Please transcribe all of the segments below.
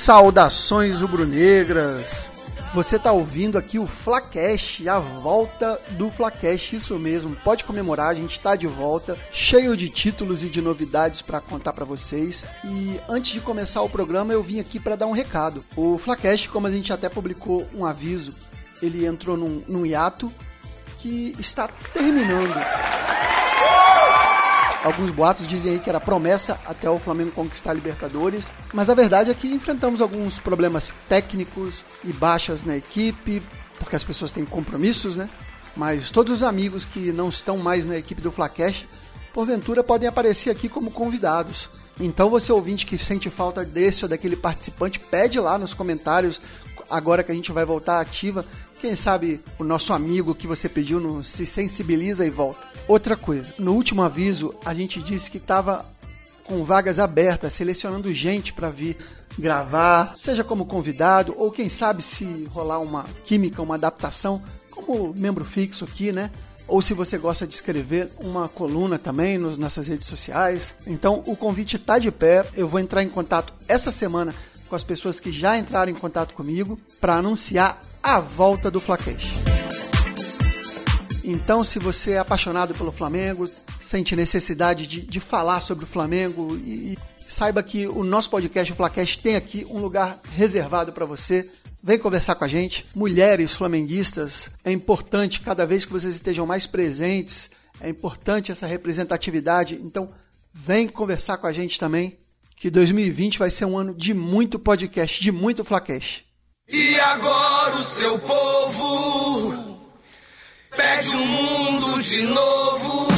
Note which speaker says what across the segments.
Speaker 1: Saudações rubro-negras! Você está ouvindo aqui o Flacast, a volta do Flacast, isso mesmo, pode comemorar, a gente está de volta, cheio de títulos e de novidades para contar para vocês. E antes de começar o programa eu vim aqui para dar um recado. O Flacast, como a gente até publicou um aviso, ele entrou num hiato que está terminando. Alguns boatos dizem aí que era promessa até o Flamengo conquistar a Libertadores, mas a verdade é que enfrentamos alguns problemas técnicos e baixas na equipe, porque as pessoas têm compromissos, né? Mas todos os amigos que não estão mais na equipe do Flacast, porventura podem aparecer aqui como convidados. Então você ouvinte que sente falta desse ou daquele participante, pede lá nos comentários, agora que a gente vai voltar ativa, quem sabe o nosso amigo que você pediu não se sensibiliza e volta. Outra coisa, no último aviso a gente disse que estava com vagas abertas, selecionando gente para vir gravar, seja como convidado ou quem sabe se rolar uma química, uma adaptação, como membro fixo aqui, né? Ou se você gosta de escrever uma coluna também nas nossas redes sociais. Então o convite está de pé, eu vou entrar em contato essa semana com as pessoas que já entraram em contato comigo para anunciar a volta do Flacast. Então, se você é apaixonado pelo Flamengo, sente necessidade de falar sobre o Flamengo e saiba que o nosso podcast, o Flacast, tem aqui um lugar reservado para você. Vem conversar com a gente. Mulheres flamenguistas, é importante cada vez que vocês estejam mais presentes, é importante essa representatividade. Então, vem conversar com a gente também, que 2020 vai ser um ano de muito podcast, de muito Flacast.
Speaker 2: E agora o seu povo pede o mundo de novo.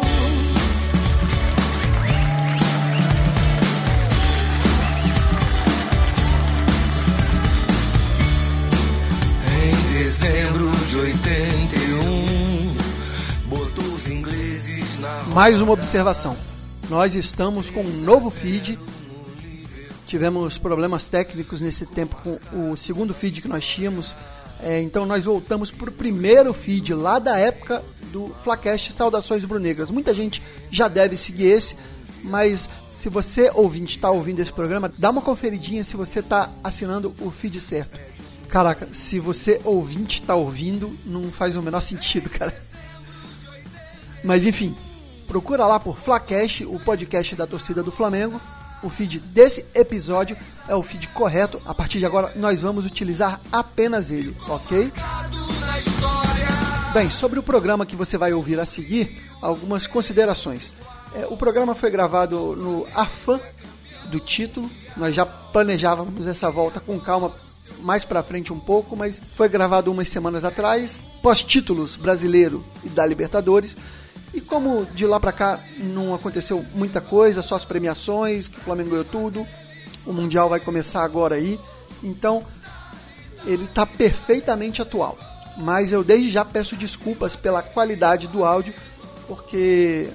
Speaker 2: Em dezembro de 81, botou os ingleses na roda.
Speaker 1: Mais uma observação. Nós estamos com um novo feed. Tivemos problemas técnicos nesse tempo com o segundo feed que nós tínhamos. Então nós voltamos para o primeiro feed lá da época do Flacast Saudações Rubro-Negras. Muita gente já deve seguir esse, mas se você ouvinte está ouvindo esse programa, dá uma conferidinha se você está assinando o feed certo. Caraca, se você ouvinte está ouvindo, não faz o menor sentido, cara. Mas enfim, procura lá por Flacast, o podcast da torcida do Flamengo. O feed desse episódio é o feed correto. A partir de agora nós vamos utilizar apenas ele, ok? Bem, sobre o programa que você vai ouvir a seguir, algumas considerações. O programa foi gravado no afã do título. Nós já planejávamos essa volta com calma mais pra frente um pouco, mas foi gravado umas semanas atrás, pós-títulos brasileiro e da Libertadores. E como de lá pra cá não aconteceu muita coisa, só as premiações, que o Flamengo ganhou tudo, o Mundial vai começar agora aí, então ele tá perfeitamente atual. Mas eu desde já peço desculpas pela qualidade do áudio, porque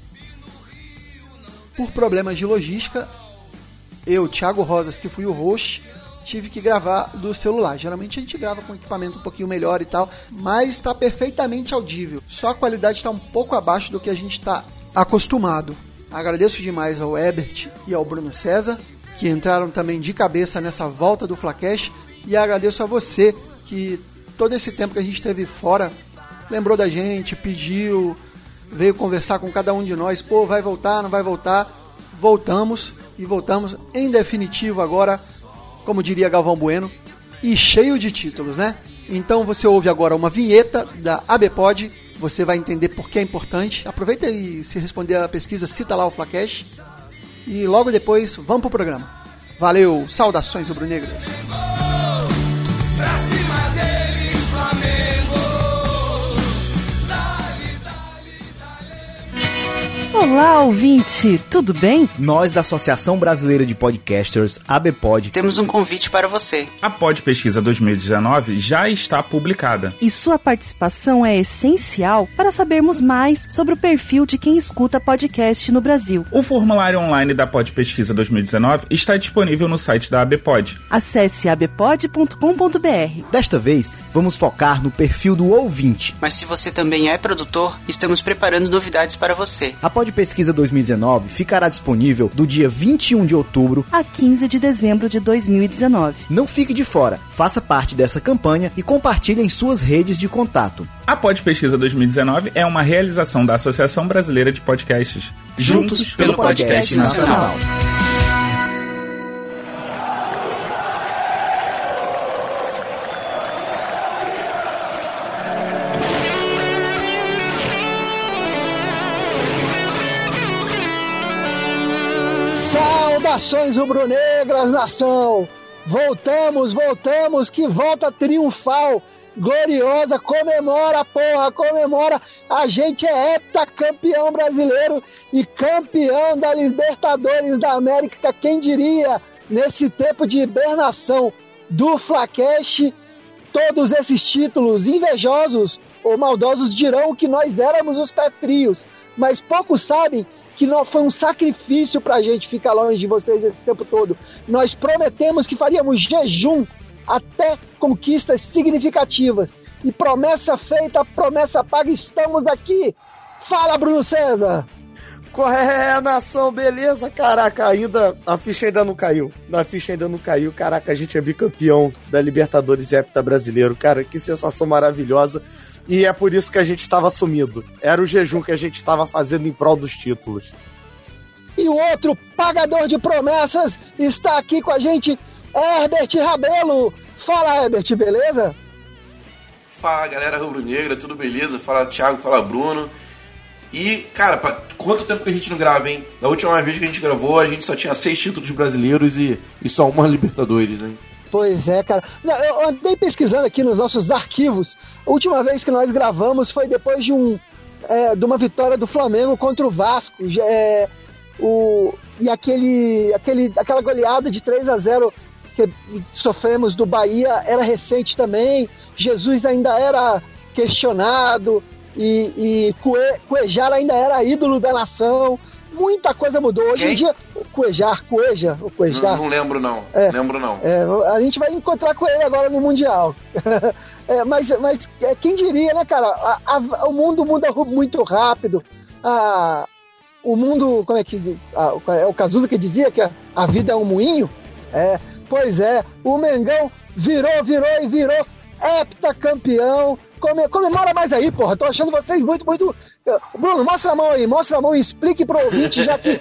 Speaker 1: por problemas de logística, eu, Thiago Rosas, que fui o host, tive que gravar do celular. Geralmente a gente grava com equipamento um pouquinho melhor e tal, mas está perfeitamente audível. Só a qualidade está um pouco abaixo do que a gente está acostumado. Agradeço demais ao Ebert e ao Bruno César, que entraram também de cabeça nessa volta do Flacast, e agradeço a você, que todo esse tempo que a gente esteve fora, lembrou da gente, pediu, veio conversar com cada um de nós, pô, vai voltar, não vai voltar? Voltamos, e voltamos em definitivo agora, como diria Galvão Bueno, e cheio de títulos, né? Então você ouve agora uma vinheta da ABPOD, você vai entender por que é importante. Aproveita e se responder a pesquisa, cita lá o Flacast. E logo depois, vamos pro programa. Valeu, saudações rubro-negras.
Speaker 2: Pra cima deles, Flamengo.
Speaker 3: Olá, ouvinte, tudo bem?
Speaker 4: Nós da Associação Brasileira de Podcasters, ABPOD,
Speaker 5: temos um convite para você.
Speaker 6: A Pod Pesquisa 2019 já está publicada.
Speaker 3: E sua participação é essencial para sabermos mais sobre o perfil de quem escuta podcast no Brasil.
Speaker 6: O formulário online da Pod Pesquisa 2019 está disponível no site da ABPOD.
Speaker 3: Acesse abpod.com.br.
Speaker 4: Desta vez, vamos focar no perfil do ouvinte.
Speaker 5: Mas se você também é produtor, estamos preparando novidades para você.
Speaker 4: A Pod Pesquisa 2019 ficará disponível do dia 21 de outubro
Speaker 3: a 15 de dezembro de 2019.
Speaker 4: Não fique de fora, faça parte dessa campanha e compartilhe em suas redes de contato.
Speaker 6: A Pod Pesquisa 2019 é uma realização da Associação Brasileira de Podcasts, juntos pelo podcast nacional.
Speaker 1: Saudações rubro-negras, nação! Voltamos, que volta triunfal, gloriosa, comemora, porra, comemora! A gente é heptacampeão brasileiro e campeão da Libertadores da América, quem diria, nesse tempo de hibernação do Flacast, todos esses títulos invejosos ou maldosos dirão que nós éramos os pés frios, mas poucos sabem que não foi um sacrifício pra gente ficar longe de vocês esse tempo todo. Nós prometemos que faríamos jejum até conquistas significativas. E promessa feita, promessa paga, estamos aqui. Fala, Bruno César!
Speaker 5: Qual é, nação? Beleza? Caraca, a ficha ainda não caiu. Caraca, a gente é bicampeão da Libertadores e Hepta Brasileiro. Cara, que sensação maravilhosa. E é por isso que a gente estava sumido. Era o jejum que a gente estava fazendo em prol dos títulos.
Speaker 1: E o outro pagador de promessas está aqui com a gente, Herbert Rabelo. Fala, Herbert, beleza?
Speaker 7: Fala, galera rubro-negra, tudo beleza? Fala, Thiago, fala, Bruno. E, cara, quanto tempo que a gente não grava, hein? Da última vez que a gente gravou, a gente só tinha 6 títulos brasileiros e só uma Libertadores, hein?
Speaker 1: Pois é, cara. Eu andei pesquisando aqui nos nossos arquivos. A última vez que nós gravamos foi depois de uma vitória do Flamengo contra o Vasco. E aquela goleada de 3-0 que sofremos do Bahia era recente também. Jesus ainda era questionado e Cuejar ainda era ídolo da nação. Muita coisa mudou. Hoje em dia, Cuejar.
Speaker 7: Não lembro, não.
Speaker 1: A gente vai encontrar com ele agora no Mundial. Mas quem diria, né, cara? O mundo muda muito rápido. O mundo, como é que... é o Cazuza que dizia que a vida é um moinho? Pois é. O Mengão virou heptacampeão. Comemora mais aí, porra. Tô achando vocês muito... Bruno, mostra a mão e explique pro ouvinte, já que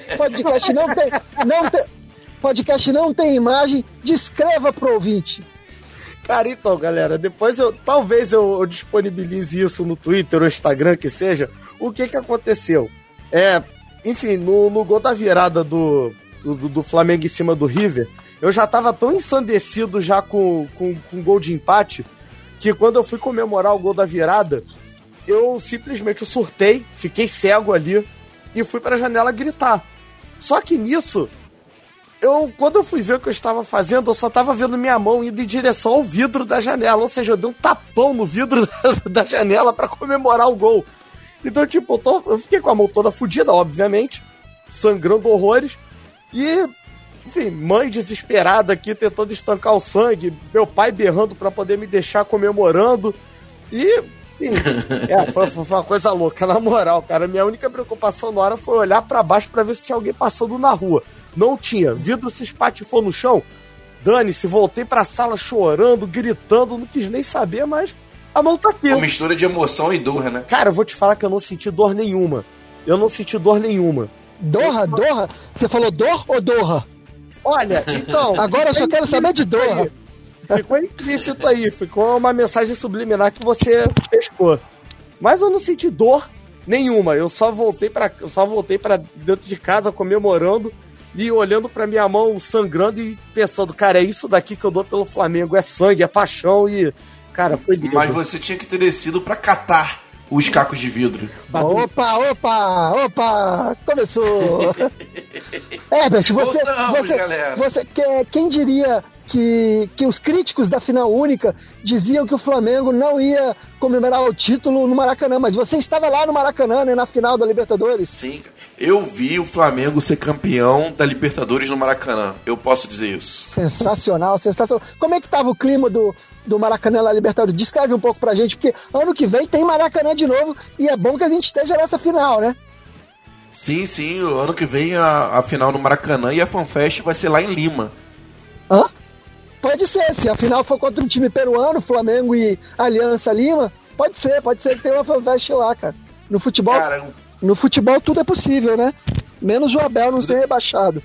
Speaker 1: podcast não tem imagem, descreva pro ouvinte.
Speaker 5: Cara, então, galera, depois talvez eu disponibilize isso no Twitter ou Instagram, que seja, o que aconteceu. Enfim, no gol da virada do Flamengo em cima do River, eu já tava tão ensandecido já com gol de empate, que quando eu fui comemorar o gol da virada, eu simplesmente surtei, fiquei cego ali e fui pra janela gritar. Só que nisso, quando eu fui ver o que eu estava fazendo, eu só tava vendo minha mão indo em direção ao vidro da janela, ou seja, eu dei um tapão no vidro da janela pra comemorar o gol. Então, tipo, eu fiquei com a mão toda fodida, obviamente, sangrando horrores, e... Enfim, mãe desesperada aqui tentando estancar o sangue, meu pai berrando pra poder me deixar comemorando. E, enfim, foi uma coisa louca, na moral, cara. Minha única preocupação na hora foi olhar pra baixo pra ver se tinha alguém passando na rua. Não tinha. Vidro se espatifou no chão. Dane-se, voltei pra sala chorando, gritando, não quis nem saber, mas a mão tá aqui.
Speaker 7: Uma mistura de emoção e dor, né?
Speaker 5: Cara, eu vou te falar que eu não senti dor nenhuma.
Speaker 1: Dorra? Você falou dor ou dorra?
Speaker 5: Olha, então...
Speaker 1: Agora eu só quero saber de dor.
Speaker 5: Ficou implícito aí, ficou uma mensagem subliminar que você pescou. Mas eu não senti dor nenhuma, eu só voltei pra dentro de casa comemorando e olhando pra minha mão sangrando e pensando, cara, é isso daqui que eu dou pelo Flamengo, é sangue, é paixão e... Cara, foi lindo.
Speaker 7: Mas você tinha que ter descido pra catar os cacos de vidro.
Speaker 1: Opa! Começou! Herbert, quem diria que os críticos da final única diziam que o Flamengo não ia comemorar o título no Maracanã, mas você estava lá no Maracanã, né, na final da Libertadores.
Speaker 7: Sim, eu vi o Flamengo ser campeão da Libertadores no Maracanã, eu posso dizer isso.
Speaker 1: Sensacional. Como é que estava o clima do Maracanã lá na Libertadores? Descreve um pouco pra gente, porque ano que vem tem Maracanã de novo e é bom que a gente esteja nessa final, né?
Speaker 7: Sim, o ano que vem a final no Maracanã e a FanFest vai ser lá em Lima.
Speaker 1: Hã? Pode ser, se a final for contra um time peruano, Flamengo e Aliança Lima, pode ser que tenha uma FanFest lá, cara. No futebol tudo é possível, né? Menos o Abel não ser rebaixado.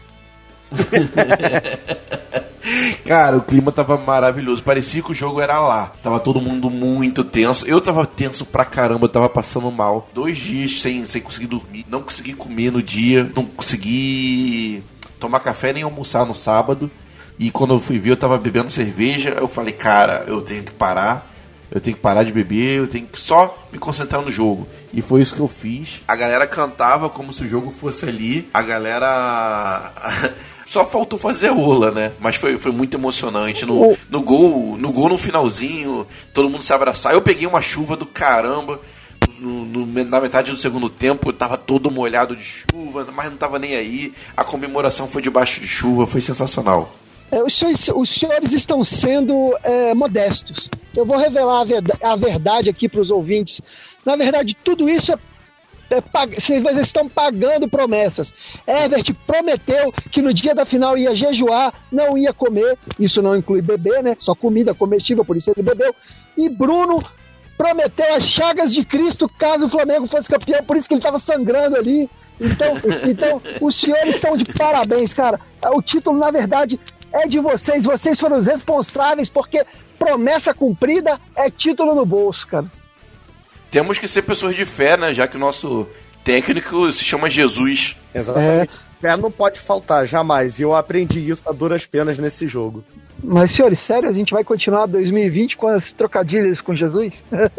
Speaker 7: Cara, o clima tava maravilhoso. Parecia que o jogo era lá. Tava todo mundo muito tenso. Eu tava tenso pra caramba, tava passando mal. 2 dias sem conseguir dormir. Não consegui comer no dia. Não consegui tomar café nem almoçar no sábado. E quando eu fui ver, eu tava bebendo cerveja. Eu falei, cara, eu tenho que parar. Eu tenho que parar de beber. Eu tenho que só me concentrar no jogo. E foi isso que eu fiz. A galera cantava como se o jogo fosse ali. A galera... Só faltou fazer ola, né? Mas foi muito emocionante. No gol no finalzinho, todo mundo se abraçar. Eu peguei uma chuva do caramba. Na metade do segundo tempo, eu tava todo molhado de chuva, mas não tava nem aí. A comemoração foi debaixo de chuva, foi sensacional.
Speaker 1: Os senhores estão sendo modestos. Eu vou revelar a verdade aqui para os ouvintes. Na verdade, tudo isso vocês estão pagando promessas. Herbert prometeu que no dia da final ia jejuar, não ia comer. Isso não inclui beber, né? Só comida comestível, por isso ele bebeu. E Bruno prometeu as chagas de Cristo caso o Flamengo fosse campeão, por isso que ele estava sangrando ali. Então, os senhores estão de parabéns, cara. O título, na verdade, é de vocês. Vocês foram os responsáveis, porque promessa cumprida é título no bolso, cara.
Speaker 7: Temos que ser pessoas de fé, né? Já que o nosso técnico se chama Jesus.
Speaker 5: Exatamente. Fé não pode faltar, jamais. E eu aprendi isso a duras penas nesse jogo.
Speaker 1: Mas, senhores, sério, a gente vai continuar 2020 com as trocadilhas com Jesus?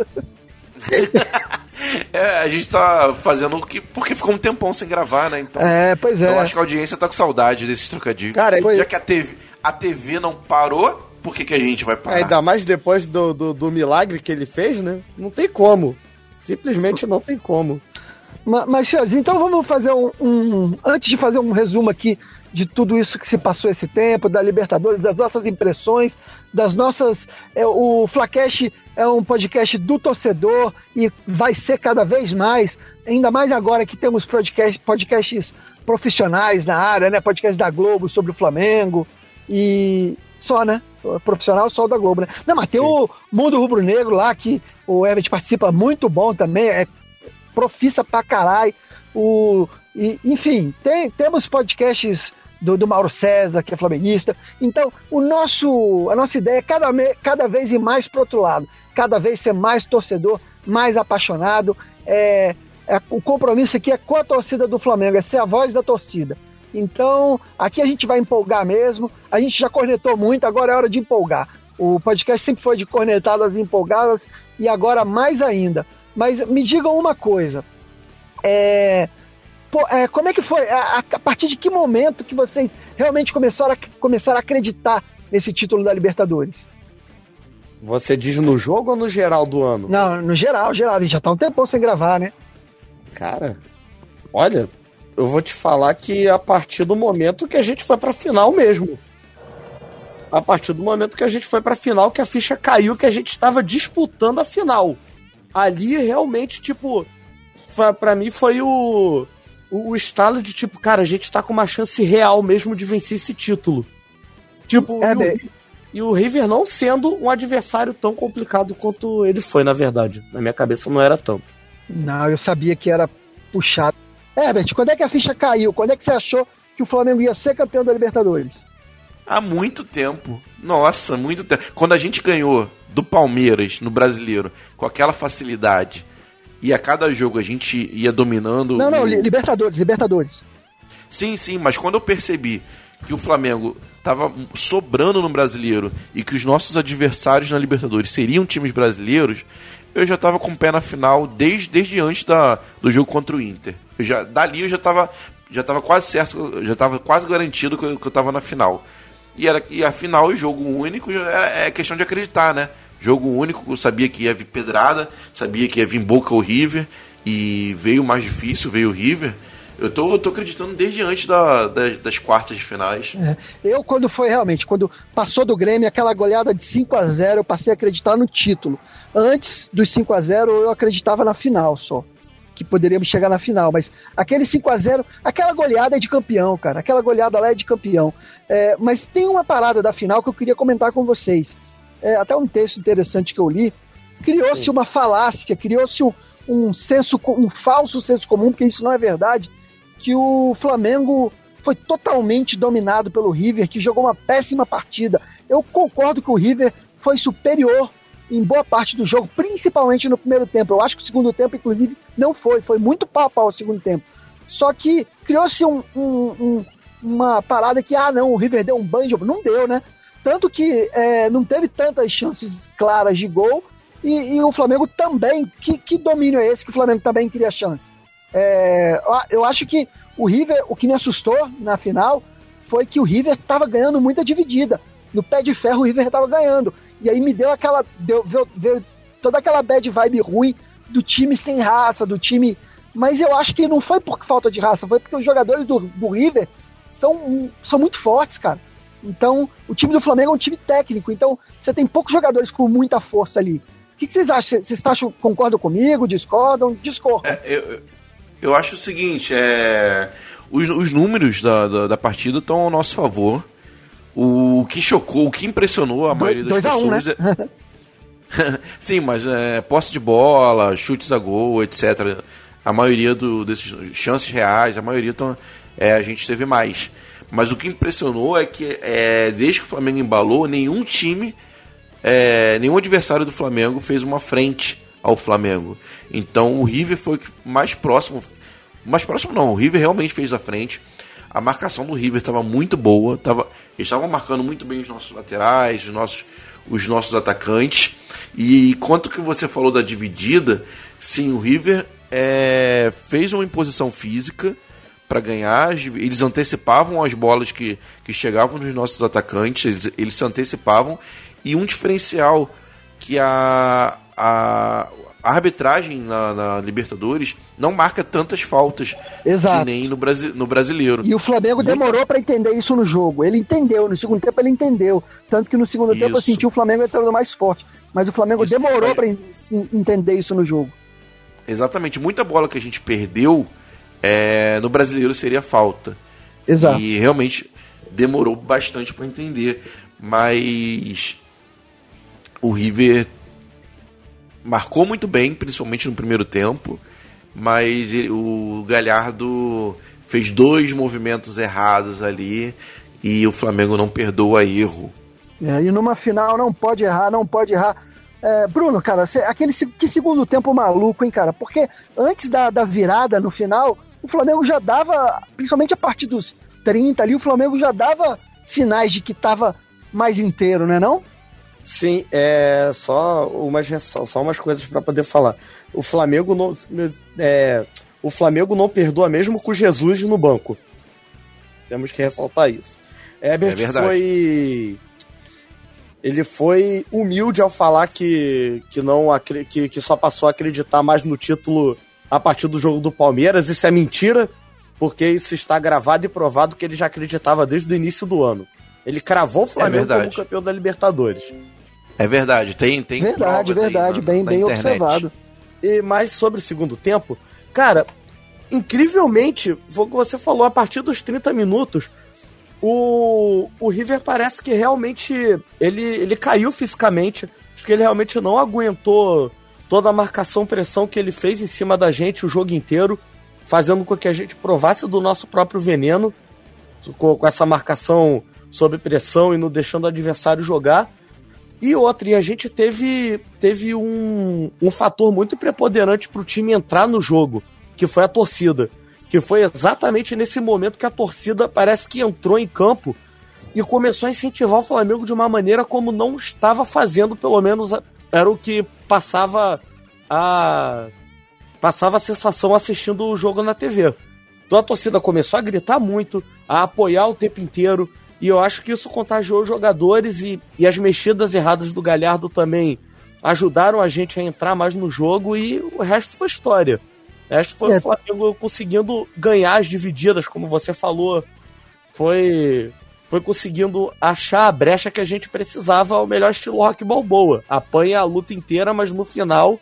Speaker 7: A gente tá fazendo porque ficou um tempão sem gravar, né? Então,
Speaker 1: pois é.
Speaker 7: Eu acho que a audiência tá com saudade desses trocadilhos. Cara, já que a TV não parou, por que a gente vai parar?
Speaker 5: Ainda mais depois do milagre que ele fez, né? Não tem como. Simplesmente não tem como.
Speaker 1: Mas, senhores, então vamos fazer antes de fazer um resumo aqui de tudo isso que se passou esse tempo, da Libertadores, das nossas impressões, das nossas... o Flacast é um podcast do torcedor e vai ser cada vez mais, ainda mais agora que temos podcasts profissionais na área, né? Podcast da Globo sobre o Flamengo e só, né? Profissional só da Globo, né? Não, mas tem o Mundo Rubro Negro lá, que o Herbert participa, muito bom também, é profissa pra caralho. Enfim, temos podcasts do Mauro César, que é flamenguista. Então, a nossa ideia é cada vez ir mais pro outro lado, cada vez ser mais torcedor, mais apaixonado. O compromisso aqui é com a torcida do Flamengo, é ser a voz da torcida. Então, aqui a gente vai empolgar mesmo. A gente já cornetou muito, agora é hora de empolgar. O podcast sempre foi de cornetadas e empolgadas, e agora mais ainda. Mas me digam uma coisa. Como é que foi? A partir de que momento que vocês realmente começaram a acreditar nesse título da Libertadores?
Speaker 5: Você diz no jogo ou no geral do ano?
Speaker 1: Não, no geral. A gente já tá um tempão sem gravar, né?
Speaker 5: Cara, olha... Eu vou te falar que a partir do momento que a gente foi pra final mesmo. A partir do momento que a gente foi pra final, que a ficha caiu, que a gente estava disputando a final. Ali, realmente, tipo... Pra mim, foi o estalo de, tipo, cara, a gente tá com uma chance real mesmo de vencer esse título. Tipo, e o River não sendo um adversário tão complicado quanto ele foi, na verdade. Na minha cabeça não era tanto.
Speaker 1: Não, eu sabia que era puxado. Herbert, quando é que a ficha caiu? Quando é que você achou que o Flamengo ia ser campeão da Libertadores?
Speaker 7: Há muito tempo. Nossa, muito tempo. Quando a gente ganhou do Palmeiras no Brasileiro com aquela facilidade e a cada jogo a gente ia dominando...
Speaker 1: Não, Libertadores.
Speaker 7: Sim, mas quando eu percebi que o Flamengo tava sobrando no Brasileiro e que os nossos adversários na Libertadores seriam times brasileiros, eu já tava com o pé na final desde antes do jogo contra o Inter. Dali eu já tava quase certo, já tava quase garantido que eu tava na final. E a final, o jogo único, é questão de acreditar, né? Jogo único, eu sabia que ia vir pedrada, sabia que ia vir Boca ou River, e veio o mais difícil, veio o River. Eu tô acreditando desde antes das quartas de finais.
Speaker 1: Eu, quando passou do Grêmio, aquela goleada de 5-0, eu passei a acreditar no título. Antes dos 5-0, eu acreditava na final só. que poderíamos chegar na final, mas aquele 5-0, aquela goleada é de campeão, cara, aquela goleada lá é de campeão. Mas tem uma parada da final que eu queria comentar com vocês. Até um texto interessante que eu li, criou-se uma falácia, criou-se um falso senso comum, porque isso não é verdade, que o Flamengo foi totalmente dominado pelo River, que jogou uma péssima partida. Eu concordo que o River foi superior em boa parte do jogo, principalmente no primeiro tempo. Eu acho que o segundo tempo, inclusive, não foi muito pau a pau o segundo tempo. Só que criou-se uma parada que, o River deu um banho de jogo. Não deu, né? Tanto que não teve tantas chances claras de gol, e o Flamengo também, que domínio é esse que o Flamengo também queria chance? Eu acho que o River, o que me assustou na final foi que o River estava ganhando muita dividida. No pé de ferro o River estava ganhando. E aí me deu veio toda aquela bad vibe ruim do time sem raça, do time... Mas eu acho que não foi por falta de raça, foi porque os jogadores do River são muito fortes, cara. Então, o time do Flamengo é um time técnico, então você tem poucos jogadores com muita força ali. O que vocês acham? Vocês concordam comigo? Discordam? Discordam.
Speaker 7: Eu acho o seguinte, os números da partida estão ao nosso favor. O que chocou, o que impressionou a maioria das pessoas...
Speaker 1: 2-1, né?
Speaker 7: Sim, mas posse de bola, chutes a gol, etc. A maioria desses chances reais, a maioria a gente teve mais. Mas o que impressionou é que desde que o Flamengo embalou, nenhum adversário do Flamengo fez uma frente ao Flamengo. Então o River foi mais próximo não, o River realmente fez a frente. A marcação do River estava muito boa, eles estavam marcando muito bem os nossos laterais, os nossos atacantes. E quanto que você falou da dividida, sim, o River fez uma imposição física para ganhar, eles antecipavam as bolas que chegavam nos nossos atacantes, eles se antecipavam, e um diferencial que a arbitragem na Libertadores não marca tantas faltas. Exato. Que nem no brasileiro.
Speaker 1: E o Flamengo demorou para entender isso no jogo. Ele entendeu, no segundo tempo ele entendeu. Tanto que no segundo tempo eu senti o Flamengo entrando mais forte. Mas o Flamengo demorou para entender isso no jogo.
Speaker 7: Exatamente. Muita bola que a gente perdeu no brasileiro seria falta.
Speaker 1: Exato.
Speaker 7: E realmente demorou bastante para entender. Mas o River marcou muito bem, principalmente no primeiro tempo, mas o Galhardo fez 2 movimentos errados ali e o Flamengo não perdoa erro.
Speaker 1: E numa final não pode errar. Bruno, cara, que segundo tempo maluco, hein, cara? Porque antes da virada no final, o Flamengo já dava, principalmente a partir dos 30 ali, o Flamengo já dava sinais de que estava mais inteiro, né não?
Speaker 5: Sim, só umas coisas para poder falar. O Flamengo não perdoa mesmo com Jesus no banco. Temos que ressaltar isso. Herbert ele foi humilde ao falar que só passou a acreditar mais no título a partir do jogo do Palmeiras. Isso é mentira, porque isso está gravado e provado que ele já acreditava desde o início do ano. Ele cravou o Flamengo como campeão da Libertadores.
Speaker 7: É verdade, tem
Speaker 1: verdade, bem observado.
Speaker 5: E mais sobre o segundo tempo, cara, incrivelmente, você falou, a partir dos 30 minutos, o River parece que realmente ele caiu fisicamente. Acho que ele realmente não aguentou toda a marcação-pressão que ele fez em cima da gente o jogo inteiro, fazendo com que a gente provasse do nosso próprio veneno, com essa marcação sob pressão e não deixando o adversário jogar. E a gente teve um fator muito preponderante para o time entrar no jogo, que foi a torcida. Que foi exatamente nesse momento que a torcida parece que entrou em campo e começou a incentivar o Flamengo de uma maneira como não estava fazendo, pelo menos era o que passava a sensação assistindo o jogo na TV. Então a torcida começou a gritar muito, a apoiar o tempo inteiro, e eu acho que isso contagiou os jogadores e as mexidas erradas do Galhardo também ajudaram a gente a entrar mais no jogo, e o resto foi história. O resto foi o Flamengo conseguindo ganhar as divididas, como você falou. Foi conseguindo achar a brecha que a gente precisava, ao melhor estilo Rock Balboa. Apanha a luta inteira, mas no final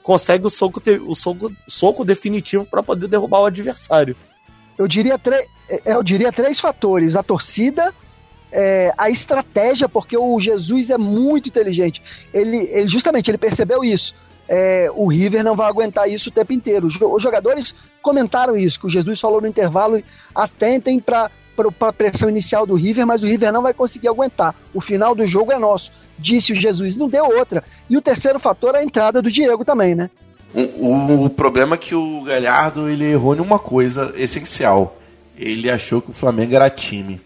Speaker 5: consegue o soco definitivo para poder derrubar o adversário.
Speaker 8: Eu diria três fatores: a torcida, a estratégia, porque o Jesus é muito inteligente. Ele justamente percebeu isso. O River não vai aguentar isso o tempo inteiro. Os jogadores comentaram isso, que o Jesus falou no intervalo: atentem para a pressão inicial do River, mas o River não vai conseguir aguentar. O final do jogo é nosso, disse o Jesus. Não deu outra. E o terceiro fator é a entrada do Diego também, né?
Speaker 7: O problema é que o Galhardo ele errou em uma coisa essencial. Ele achou que o Flamengo era time.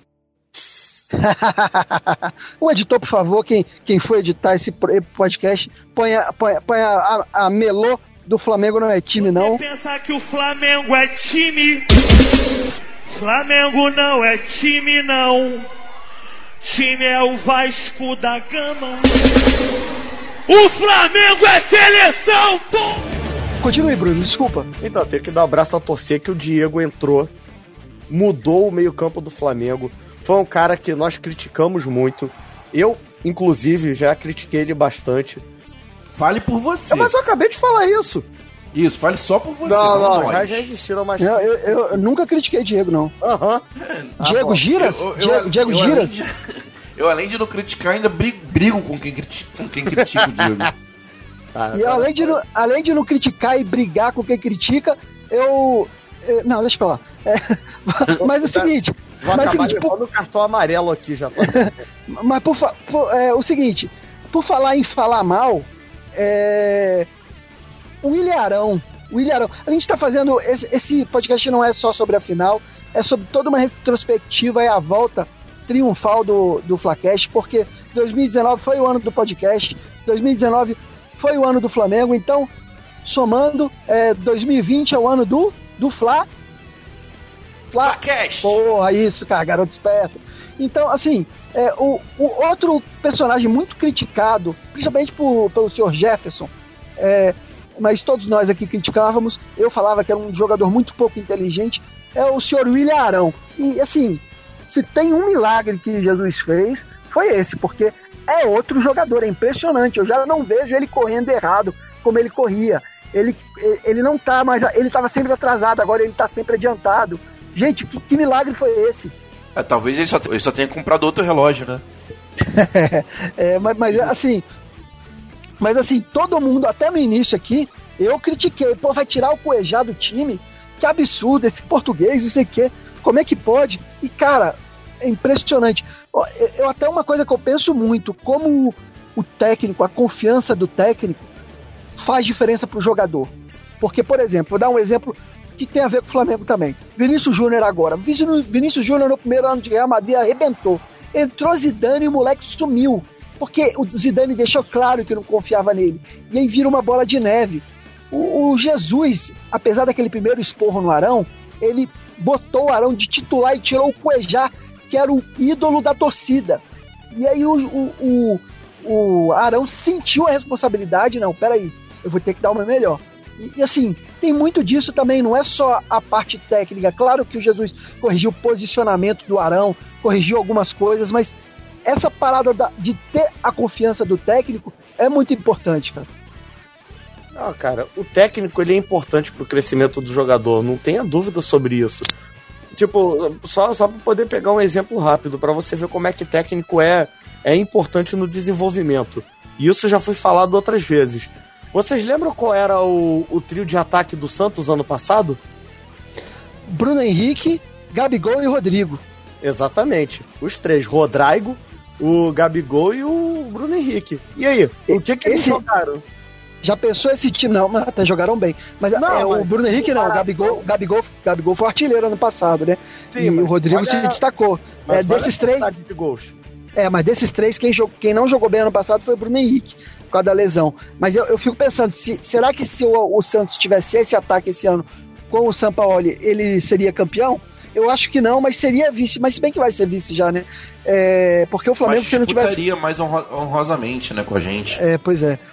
Speaker 8: O editor, por favor, quem for editar esse podcast, põe a melô do Flamengo não é time, não.
Speaker 9: Você pensar que o Flamengo é time? Flamengo não é time, não. Time é o Vasco da Gama. O Flamengo é seleção, pô!
Speaker 8: Continue, Bruno, desculpa.
Speaker 5: Então, tem que dar um abraço a torcer que o Diego entrou, mudou o meio-campo do Flamengo. Foi um cara que nós criticamos muito. Eu, inclusive, já critiquei ele bastante.
Speaker 7: Fale por você.
Speaker 5: Mas eu acabei de falar isso.
Speaker 7: Isso, fale só por você.
Speaker 5: Não, já existiram mais...
Speaker 8: Eu nunca critiquei Diego, não.
Speaker 5: Aham.
Speaker 8: Diego Giras? Diego Giras?
Speaker 7: Eu, além de não criticar, ainda brigo com quem critica o Diego.
Speaker 8: E além de não criticar e brigar com quem critica, não, deixa pra lá. Mas é o seguinte...
Speaker 5: Vou acabar levando o cartão amarelo aqui já.
Speaker 8: Mas o seguinte, por falar em falar mal, o William Arão, a gente tá fazendo, esse podcast não é só sobre a final, é sobre toda uma retrospectiva e a volta triunfal do Flacast, porque 2019 foi o ano do podcast, 2019 foi o ano do Flamengo, então, somando, 2020 é o ano do
Speaker 7: Flacast!
Speaker 8: Porra, isso, cara, garoto esperto. Então, assim, o outro personagem muito criticado, principalmente pelo Sr. Jefferson, mas todos nós aqui criticávamos, eu falava que era um jogador muito pouco inteligente, é o Sr. William Arão. E, assim, se tem um milagre que Jesus fez, foi esse, porque é outro jogador, é impressionante. Eu já não vejo ele correndo errado como ele corria. Ele não tá mais, ele estava sempre atrasado, agora ele está sempre adiantado. Gente, que milagre foi esse?
Speaker 7: Talvez ele só tenha comprado outro relógio, né?
Speaker 8: Mas assim, todo mundo, até no início aqui, eu critiquei, vai tirar o Cuejá do time? Que absurdo, esse português, não sei o quê, como é que pode? E cara, é impressionante. Eu até uma coisa que eu penso muito, como o técnico, a confiança do técnico faz diferença pro jogador. Porque, por exemplo, vou dar um exemplo que tem a ver com o Flamengo também. Vinícius Júnior agora. Vinícius Júnior no primeiro ano de Real Madrid arrebentou. Entrou Zidane e o moleque sumiu. Porque o Zidane deixou claro que não confiava nele. E aí vira uma bola de neve. O Jesus, apesar daquele primeiro esporro no Arão, ele botou o Arão de titular e tirou o Cuejá, que era o ídolo da torcida. E aí o Arão sentiu a responsabilidade. Não, peraí, eu vou ter que dar uma melhor. E assim, tem muito disso também, não é só a parte técnica. Claro que o Jesus corrigiu o posicionamento do Arão, corrigiu algumas coisas, mas essa parada de ter a confiança do técnico é muito importante, cara.
Speaker 5: Não, cara, o técnico ele é importante pro crescimento do jogador, não tenha dúvida sobre isso. Tipo, só pra poder pegar um exemplo rápido, pra você ver como é que técnico é importante no desenvolvimento. E isso já foi falado outras vezes. Vocês lembram qual era o trio de ataque do Santos ano passado?
Speaker 8: Bruno Henrique, Gabigol e Rodrigo.
Speaker 5: Exatamente. Os três. Rodrigo, o Gabigol e o Bruno Henrique. E aí? O que eles jogaram?
Speaker 8: Já pensou esse time? Não, mas até jogaram bem. Mas o Bruno Henrique não. O Gabigol foi artilheiro ano passado, né? Sim, e o Rodrigo se destacou. Desses três...
Speaker 5: De gols.
Speaker 8: Mas desses três, quem não jogou bem ano passado foi o Bruno Henrique, por causa da lesão. Mas eu fico pensando, será que se o Santos tivesse esse ataque esse ano com o Sampaoli, ele seria campeão? Eu acho que não, mas seria vice. Mas se bem que vai ser vice já, né? Porque o Flamengo, se não tivesse...
Speaker 7: Mas mais honrosamente, né, com a gente.
Speaker 8: Pois é.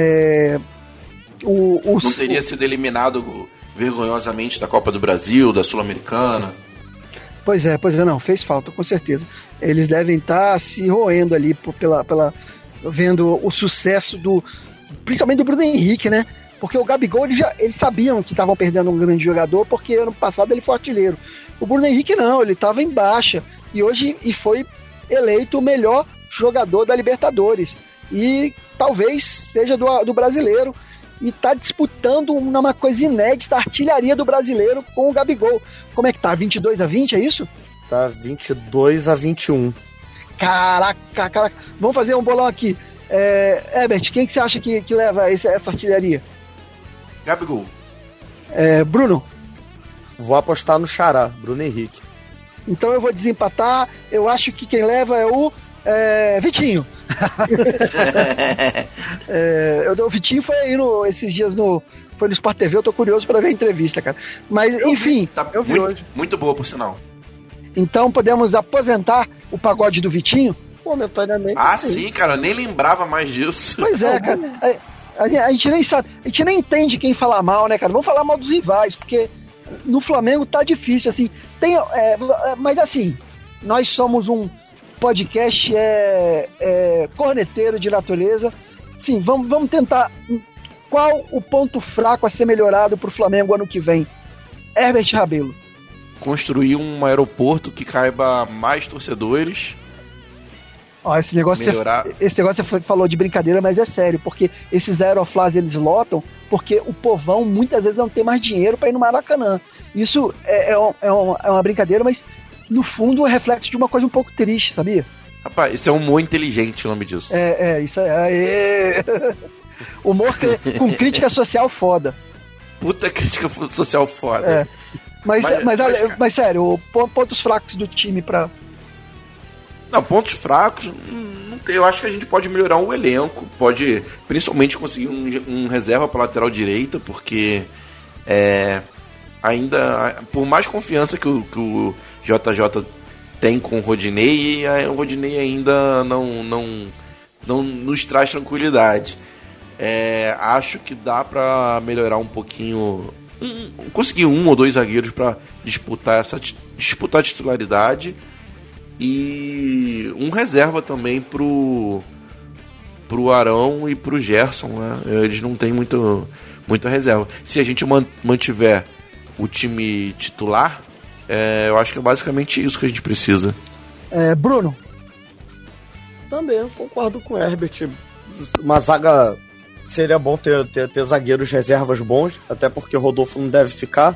Speaker 7: Não teria sido eliminado vergonhosamente da Copa do Brasil, da Sul-Americana.
Speaker 8: Pois é, não, fez falta, com certeza. Eles devem estar se roendo ali vendo o sucesso principalmente do Bruno Henrique, né? Porque o Gabigol, eles sabiam que estavam perdendo um grande jogador, porque ano passado ele foi artilheiro. O Bruno Henrique não, ele estava em baixa. E foi eleito o melhor jogador da Libertadores. E talvez seja do brasileiro. E está disputando uma coisa inédita, a artilharia do brasileiro com o Gabigol. Como é que tá? 22-20, é isso?
Speaker 5: Tá 22-21.
Speaker 8: Caraca. Vamos fazer um bolão aqui. Herbert, quem que você acha que leva essa artilharia?
Speaker 7: Gabigol.
Speaker 8: Bruno?
Speaker 5: Vou apostar no Xará, Bruno Henrique.
Speaker 8: Então eu vou desempatar. Eu acho que quem leva é o Vitinho. O Vitinho foi aí esses dias foi no Sport TV. Eu tô curioso para ver a entrevista, cara. Mas, enfim.
Speaker 7: Eu vi hoje. Muito boa, por sinal.
Speaker 8: Então podemos aposentar o pagode do Vitinho?
Speaker 5: Momentaneamente.
Speaker 7: Sim, cara. Eu nem lembrava mais disso.
Speaker 8: Pois é, cara. A gente nem sabe. A gente nem entende quem falar mal, né, cara? Vamos falar mal dos rivais, porque no Flamengo tá difícil, assim. Mas assim, nós somos um podcast corneteiro de natureza. Sim, vamos tentar. Qual o ponto fraco a ser melhorado pro Flamengo ano que vem? Herbert Rabelo.
Speaker 7: Construir um aeroporto que caiba mais torcedores.
Speaker 8: Esse negócio você falou de brincadeira, mas é sério, porque esses aeroflás eles lotam porque o povão muitas vezes não tem mais dinheiro para ir no Maracanã. Isso é uma brincadeira, mas no fundo é reflexo de uma coisa um pouco triste, sabia?
Speaker 7: Rapaz, isso é humor inteligente o nome disso.
Speaker 8: Isso é. Humor com crítica social foda.
Speaker 7: Puta crítica social foda.
Speaker 8: Mas sério, pontos fracos do time pra.
Speaker 7: Não, pontos fracos, não tem. Eu acho que a gente pode melhorar o elenco, pode principalmente conseguir um reserva para lateral direita, porque ainda, por mais confiança que o JJ tem com o Rodinei, o Rodinei ainda não nos traz tranquilidade. Acho que dá para melhorar um pouquinho, conseguir um ou dois zagueiros para disputar a titularidade. E um reserva também pro Arão e pro Gerson, né? Eles não têm muita reserva. Se a gente mantiver o time titular, eu acho que é basicamente isso que a gente precisa.
Speaker 8: Bruno?
Speaker 5: Também concordo com o Herbert. Uma zaga seria bom ter zagueiros reservas bons, até porque o Rodolfo não deve ficar.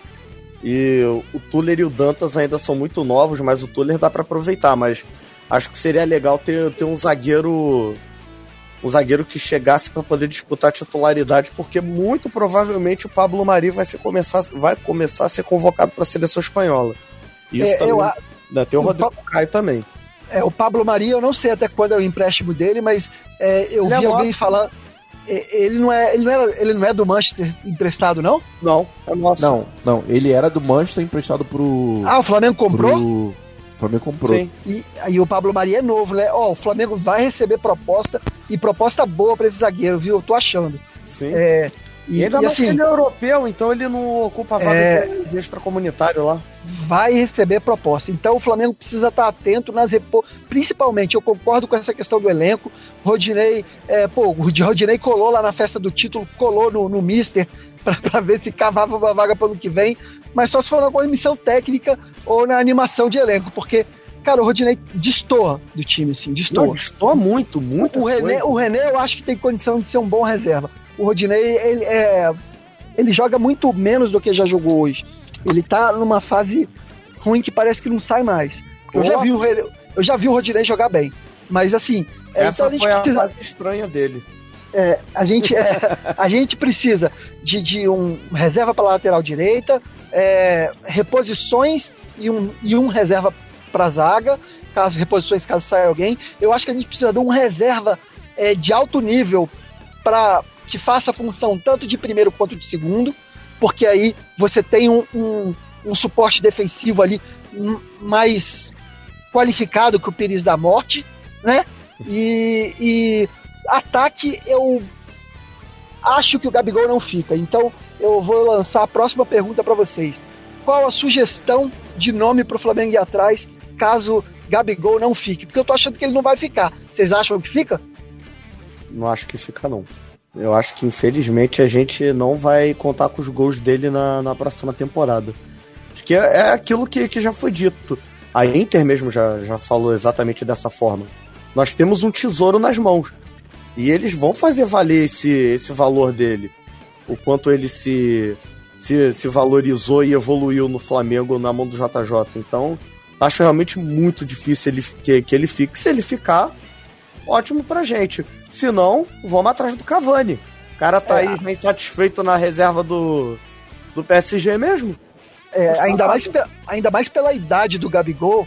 Speaker 5: E o Tuller e o Dantas ainda são muito novos, mas o Tuller dá para aproveitar. Mas acho que seria legal ter um zagueiro que chegasse para poder disputar a titularidade, porque muito provavelmente o Pablo Mari vai começar a ser convocado para a seleção espanhola. Isso também. Tem o Rodrigo Caio também.
Speaker 8: O Pablo Mari, eu não sei até quando é o empréstimo dele, mas eu vi alguém falar. Ele não é do Manchester emprestado, não?
Speaker 5: Não, é nosso.
Speaker 10: Não, ele era do Manchester emprestado pro...
Speaker 8: o Flamengo comprou?
Speaker 10: O Flamengo comprou.
Speaker 8: Sim. E o Pablo Mari é novo, né? O Flamengo vai receber proposta, e proposta boa pra esse zagueiro, viu? Eu tô achando.
Speaker 5: Sim. E ainda mais que ele é europeu, então ele não ocupa a vaga de extracomunitário lá.
Speaker 8: Vai receber proposta. Então o Flamengo precisa estar atento principalmente, eu concordo com essa questão do elenco. Rodinei, o Rodinei colou lá na festa do título, colou no Mister pra ver se cavava uma vaga pro ano que vem, mas só se for na comissão técnica ou na animação de elenco, porque, cara, o Rodinei destoa do time, assim, destoa.
Speaker 5: Não, destoa muito.
Speaker 8: O René eu acho que tem condição de ser um bom reserva. O Rodinei, ele joga muito menos do que já jogou hoje. Ele tá numa fase ruim que parece que não sai mais. Eu já vi o Rodinei jogar bem. Mas assim...
Speaker 5: Essa então foi a fase estranha dele.
Speaker 8: A gente precisa de um reserva para lateral direita, reposições e um reserva para zaga, caso saia alguém. Eu acho que a gente precisa de um reserva de alto nível para que faça a função tanto de primeiro quanto de segundo, porque aí você tem um suporte defensivo ali mais qualificado que o Pires da Morte, né? E ataque, eu acho que o Gabigol não fica. Então eu vou lançar a próxima pergunta para vocês. Qual a sugestão de nome pro Flamengo ir atrás caso Gabigol não fique? Porque eu tô achando que ele não vai ficar. Vocês acham que fica?
Speaker 5: Não acho que fica, não. Eu acho que, infelizmente, a gente não vai contar com os gols dele na próxima temporada. Acho que é aquilo que já foi dito. A Inter mesmo já falou exatamente dessa forma. Nós temos um tesouro nas mãos. E eles vão fazer valer esse valor dele. O quanto ele se valorizou e evoluiu no Flamengo na mão do JJ. Então, acho realmente muito difícil que ele fique. Se ele ficar, ótimo pra gente. Se não, vamos atrás do Cavani. O cara tá aí já insatisfeito na reserva do PSG mesmo.
Speaker 8: Ainda mais pela idade do Gabigol,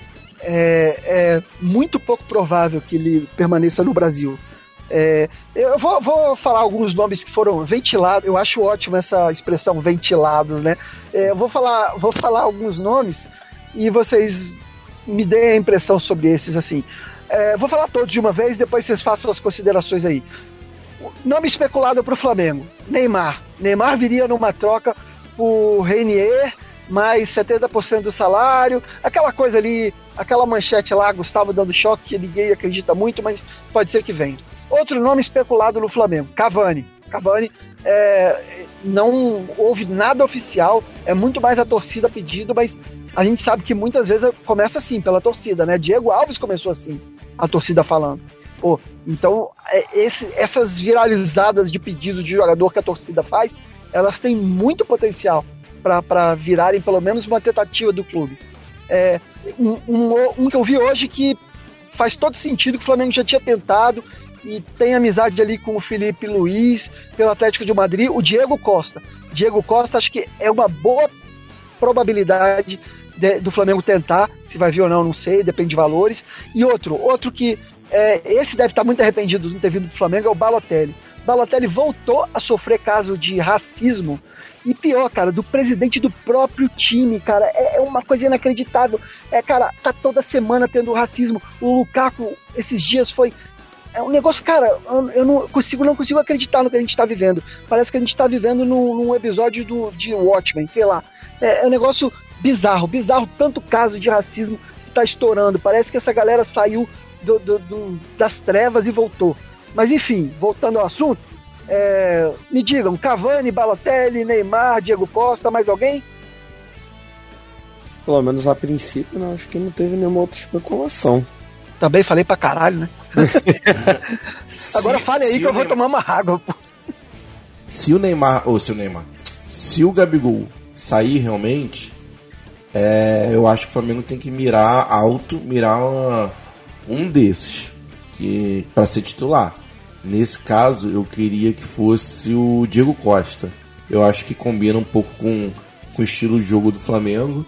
Speaker 8: é muito pouco provável que ele permaneça no Brasil. Eu vou falar alguns nomes que foram ventilados. Eu acho ótimo essa expressão, ventilados, né? Eu vou falar alguns nomes e vocês me deem a impressão sobre esses, assim. Vou falar todos de uma vez, depois vocês façam as considerações aí. Nome especulado para o Flamengo: Neymar. Neymar viria numa troca por Reinier, mais 70% do salário, aquela coisa ali, aquela manchete lá, Gustavo dando choque, que ninguém acredita muito, mas pode ser que venha. Outro nome especulado no Flamengo: Cavani. Cavani, não houve nada oficial, é muito mais a torcida pedindo, mas a gente sabe que muitas vezes começa assim, pela torcida, né? Diego Alves começou assim, a torcida falando. Então, essas viralizadas de pedido de jogador que a torcida faz, elas têm muito potencial para virarem pelo menos uma tentativa do clube. Um que eu vi hoje que faz todo sentido, que o Flamengo já tinha tentado e tem amizade ali com o Felipe Luiz pelo Atlético de Madrid, o Diego Costa. Diego Costa, acho que é uma boa probabilidade do Flamengo tentar, se vai vir ou não sei, depende de valores. E outro que esse deve estar muito arrependido de não ter vindo pro Flamengo, é o Balotelli. Balotelli voltou a sofrer caso de racismo, e pior, cara, do presidente do próprio time, cara. É uma coisa inacreditável. Cara, tá toda semana tendo racismo. O Lukaku, esses dias, foi... É um negócio, cara, eu não consigo acreditar no que a gente tá vivendo. Parece que a gente tá vivendo num episódio de Watchmen, sei lá. É um negócio bizarro, tanto caso de racismo que tá estourando. Parece que essa galera saiu das trevas e voltou. Mas enfim, voltando ao assunto, me digam: Cavani, Balotelli, Neymar, Diego Costa, mais alguém?
Speaker 5: Pelo menos a princípio, não, acho que não teve nenhuma outra especulação.
Speaker 8: Também falei pra caralho, né? Agora fale aí que eu vou tomar uma água, pô.
Speaker 10: Se o Gabigol sair realmente, eu acho que o Flamengo tem que mirar um desses para ser titular. Nesse caso, eu queria que fosse o Diego Costa. Eu acho que combina um pouco com o estilo de jogo do Flamengo.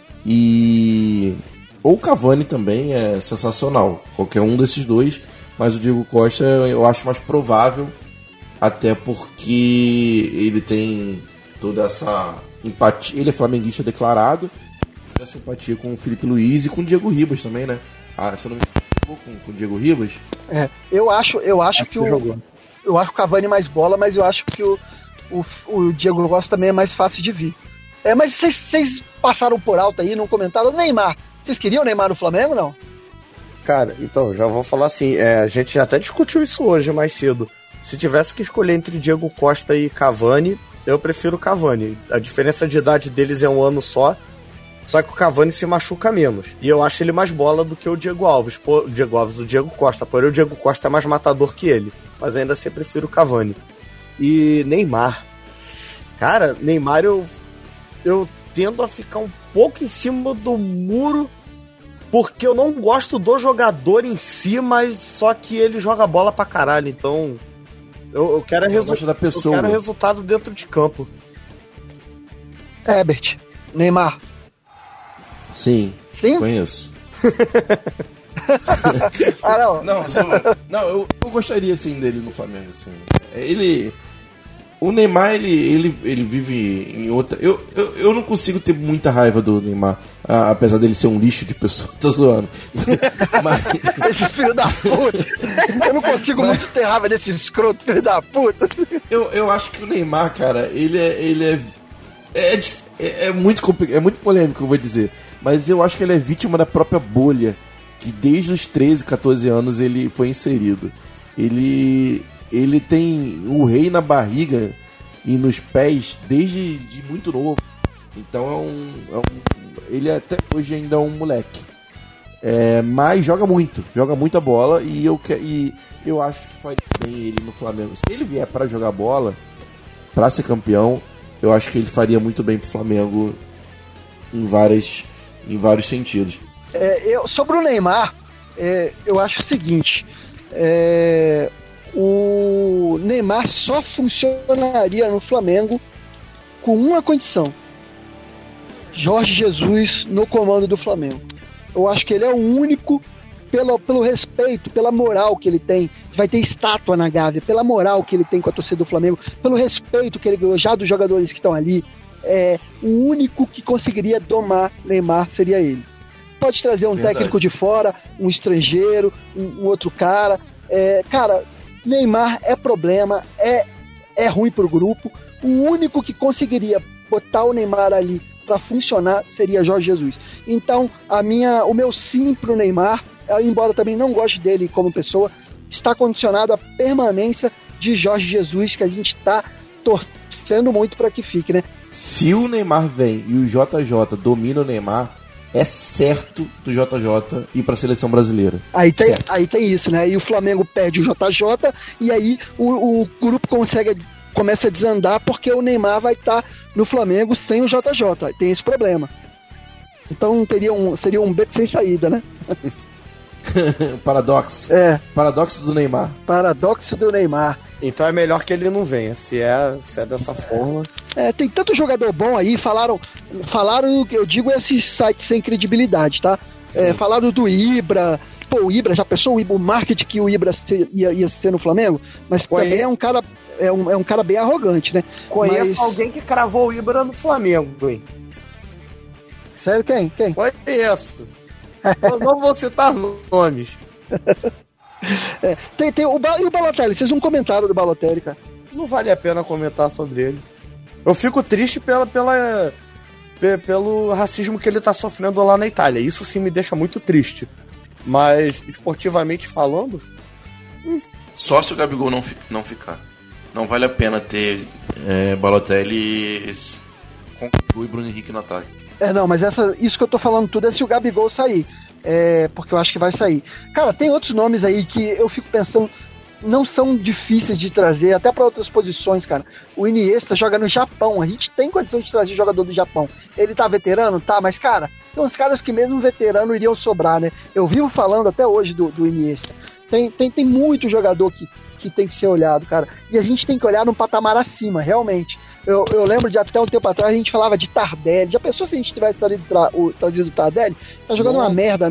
Speaker 10: Ou o Cavani também é sensacional. Qualquer um desses dois. Mas o Diego Costa eu acho mais provável. Até porque ele tem toda essa empatia. Ele é flamenguista declarado. Toda essa empatia com o Felipe Luiz e com o Diego Ribas também, né? Se eu não me engano, com o Diego Ribas.
Speaker 8: Eu acho que eu acho o Cavani mais bola, mas eu acho que o Diego Costa também é mais fácil de vir. Mas vocês passaram por alto aí, não comentaram o Neymar. Vocês queriam o Neymar no Flamengo, não?
Speaker 5: Cara, então, já vou falar assim, a gente já até discutiu isso hoje mais cedo. Se tivesse que escolher entre Diego Costa e Cavani, eu prefiro o Cavani. A diferença de idade deles é um ano só que o Cavani se machuca menos. E eu acho ele mais bola do que o Diego Alves. O Diego Costa. Porém, o Diego Costa é mais matador que ele. Mas ainda assim, eu prefiro o Cavani. E Neymar. Cara, Neymar eu tendo a ficar um pouco em cima do muro, porque eu não gosto do jogador em si, mas só que ele joga bola pra caralho, então eu quero resultado dentro de campo.
Speaker 8: Herbert, Neymar.
Speaker 10: Sim? Conheço. Eu gostaria sim dele no Flamengo, assim. O Neymar, ele vive em outra... Eu não consigo ter muita raiva do Neymar, apesar dele ser um lixo de pessoa. Tô zoando.
Speaker 8: Esse filho da puta. Eu não consigo muito ter raiva desse escroto, filho da puta.
Speaker 10: Eu acho que o Neymar, cara, ele é muito complicado, é muito polêmico, eu vou dizer. Mas eu acho que ele é vítima da própria bolha, que desde os 13, 14 anos ele foi inserido. Ele ele tem o rei na barriga e nos pés desde de muito novo. Então ele até hoje ainda é um moleque. Mas joga muita bola e eu acho que faria bem ele no Flamengo. Se ele vier para jogar bola, para ser campeão, eu acho que ele faria muito bem pro Flamengo em vários sentidos.
Speaker 8: Sobre o Neymar, eu acho o seguinte, o Neymar só funcionaria no Flamengo com uma condição: Jorge Jesus no comando do Flamengo. Eu acho que ele é o único, pelo respeito, pela moral que ele tem, vai ter estátua na Gávea, pela moral que ele tem com a torcida do Flamengo, pelo respeito que ele ganhou já dos jogadores que estão ali, o único que conseguiria domar Neymar seria ele. Pode trazer um técnico de fora, um estrangeiro, um outro cara. Cara, Neymar é problema, é ruim pro grupo. O único que conseguiria botar o Neymar ali para funcionar seria Jorge Jesus. Então, o meu sim pro Neymar, embora também não goste dele como pessoa, está condicionado à permanência de Jorge Jesus, que a gente está torcendo muito para que fique, né?
Speaker 10: Se o Neymar vem e o JJ domina o Neymar, é certo do JJ ir para a seleção brasileira.
Speaker 8: Aí tem isso, né? E o Flamengo perde o JJ e aí o grupo começa a desandar porque o Neymar vai estar no Flamengo sem o JJ. Tem esse problema. Então seria um beco sem saída, né?
Speaker 10: Paradoxo. Paradoxo do Neymar.
Speaker 8: Paradoxo do Neymar.
Speaker 5: Então é melhor que ele não venha, se é dessa forma.
Speaker 8: Tem tanto jogador bom aí, falaram, eu digo esses sites sem credibilidade, tá? Falaram do Ibra. Pô, o Ibra, já pensou o marketing que o Ibra ia ser no Flamengo? Mas também é um cara, é um cara bem arrogante, né?
Speaker 5: Conheço alguém que cravou o Ibra no Flamengo, hein?
Speaker 8: Sério, quem?
Speaker 5: Conheço. Eu não vou citar nomes.
Speaker 8: E o Balotelli? Vocês não comentaram do Balotelli, cara?
Speaker 5: Não vale a pena comentar sobre ele. Eu fico triste pelo racismo que ele tá sofrendo lá na Itália. Isso sim me deixa muito triste. Mas, esportivamente falando...
Speaker 7: Só se o Gabigol não ficar. Não vale a pena ter Balotelli com o Bruno Henrique no ataque.
Speaker 8: Não, mas isso que eu tô falando tudo é se o Gabigol sair. Porque eu acho que vai sair. Cara, tem outros nomes aí que eu fico pensando, não são difíceis de trazer, até para outras posições, cara. O Iniesta joga no Japão, a gente tem condição de trazer jogador do Japão. Ele tá veterano? Tá, mas cara, tem uns caras que mesmo veterano iriam sobrar, né? Eu vivo falando até hoje do Iniesta. Tem muito jogador que tem que ser olhado, cara. E a gente tem que olhar num patamar acima, realmente. Eu lembro de até um tempo atrás a gente falava de Tardelli. Já pensou se a gente tivesse trazido o Tardelli? Tá jogando uma merda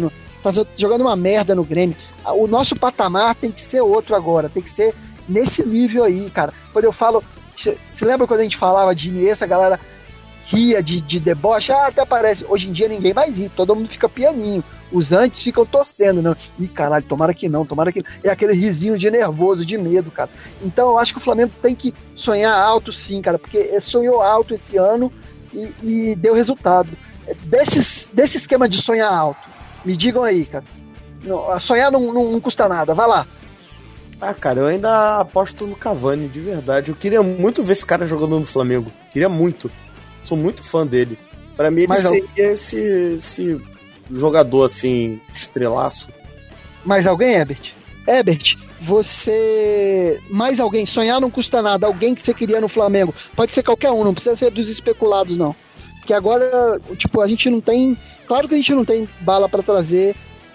Speaker 8: no Grêmio. O nosso patamar tem que ser outro agora. Tem que ser nesse nível aí, cara. Quando eu falo... Se lembra quando a gente falava de Iniesta, a galera ria de deboche? Até parece. Hoje em dia ninguém mais ri. Todo mundo fica pianinho. Os antes ficam torcendo, não. Ih, caralho, tomara que não. É aquele risinho de nervoso, de medo, cara. Então eu acho que o Flamengo tem que sonhar alto sim, cara, porque sonhou alto esse ano e deu resultado. Desse esquema de sonhar alto, me digam aí, cara. Sonhar não custa nada, vai lá.
Speaker 5: Cara, eu ainda aposto no Cavani, de verdade. Eu queria muito ver esse cara jogando no Flamengo. Queria muito. Sou muito fã dele. Pra mim ele seria esse jogador, assim, estrelaço.
Speaker 8: Mais alguém, Herbert? Herbert, você... Mais alguém? Sonhar não custa nada. Alguém que você queria no Flamengo. Pode ser qualquer um, não precisa ser dos especulados, não. Porque agora, a gente não tem... Claro que a gente não tem bala pra trazer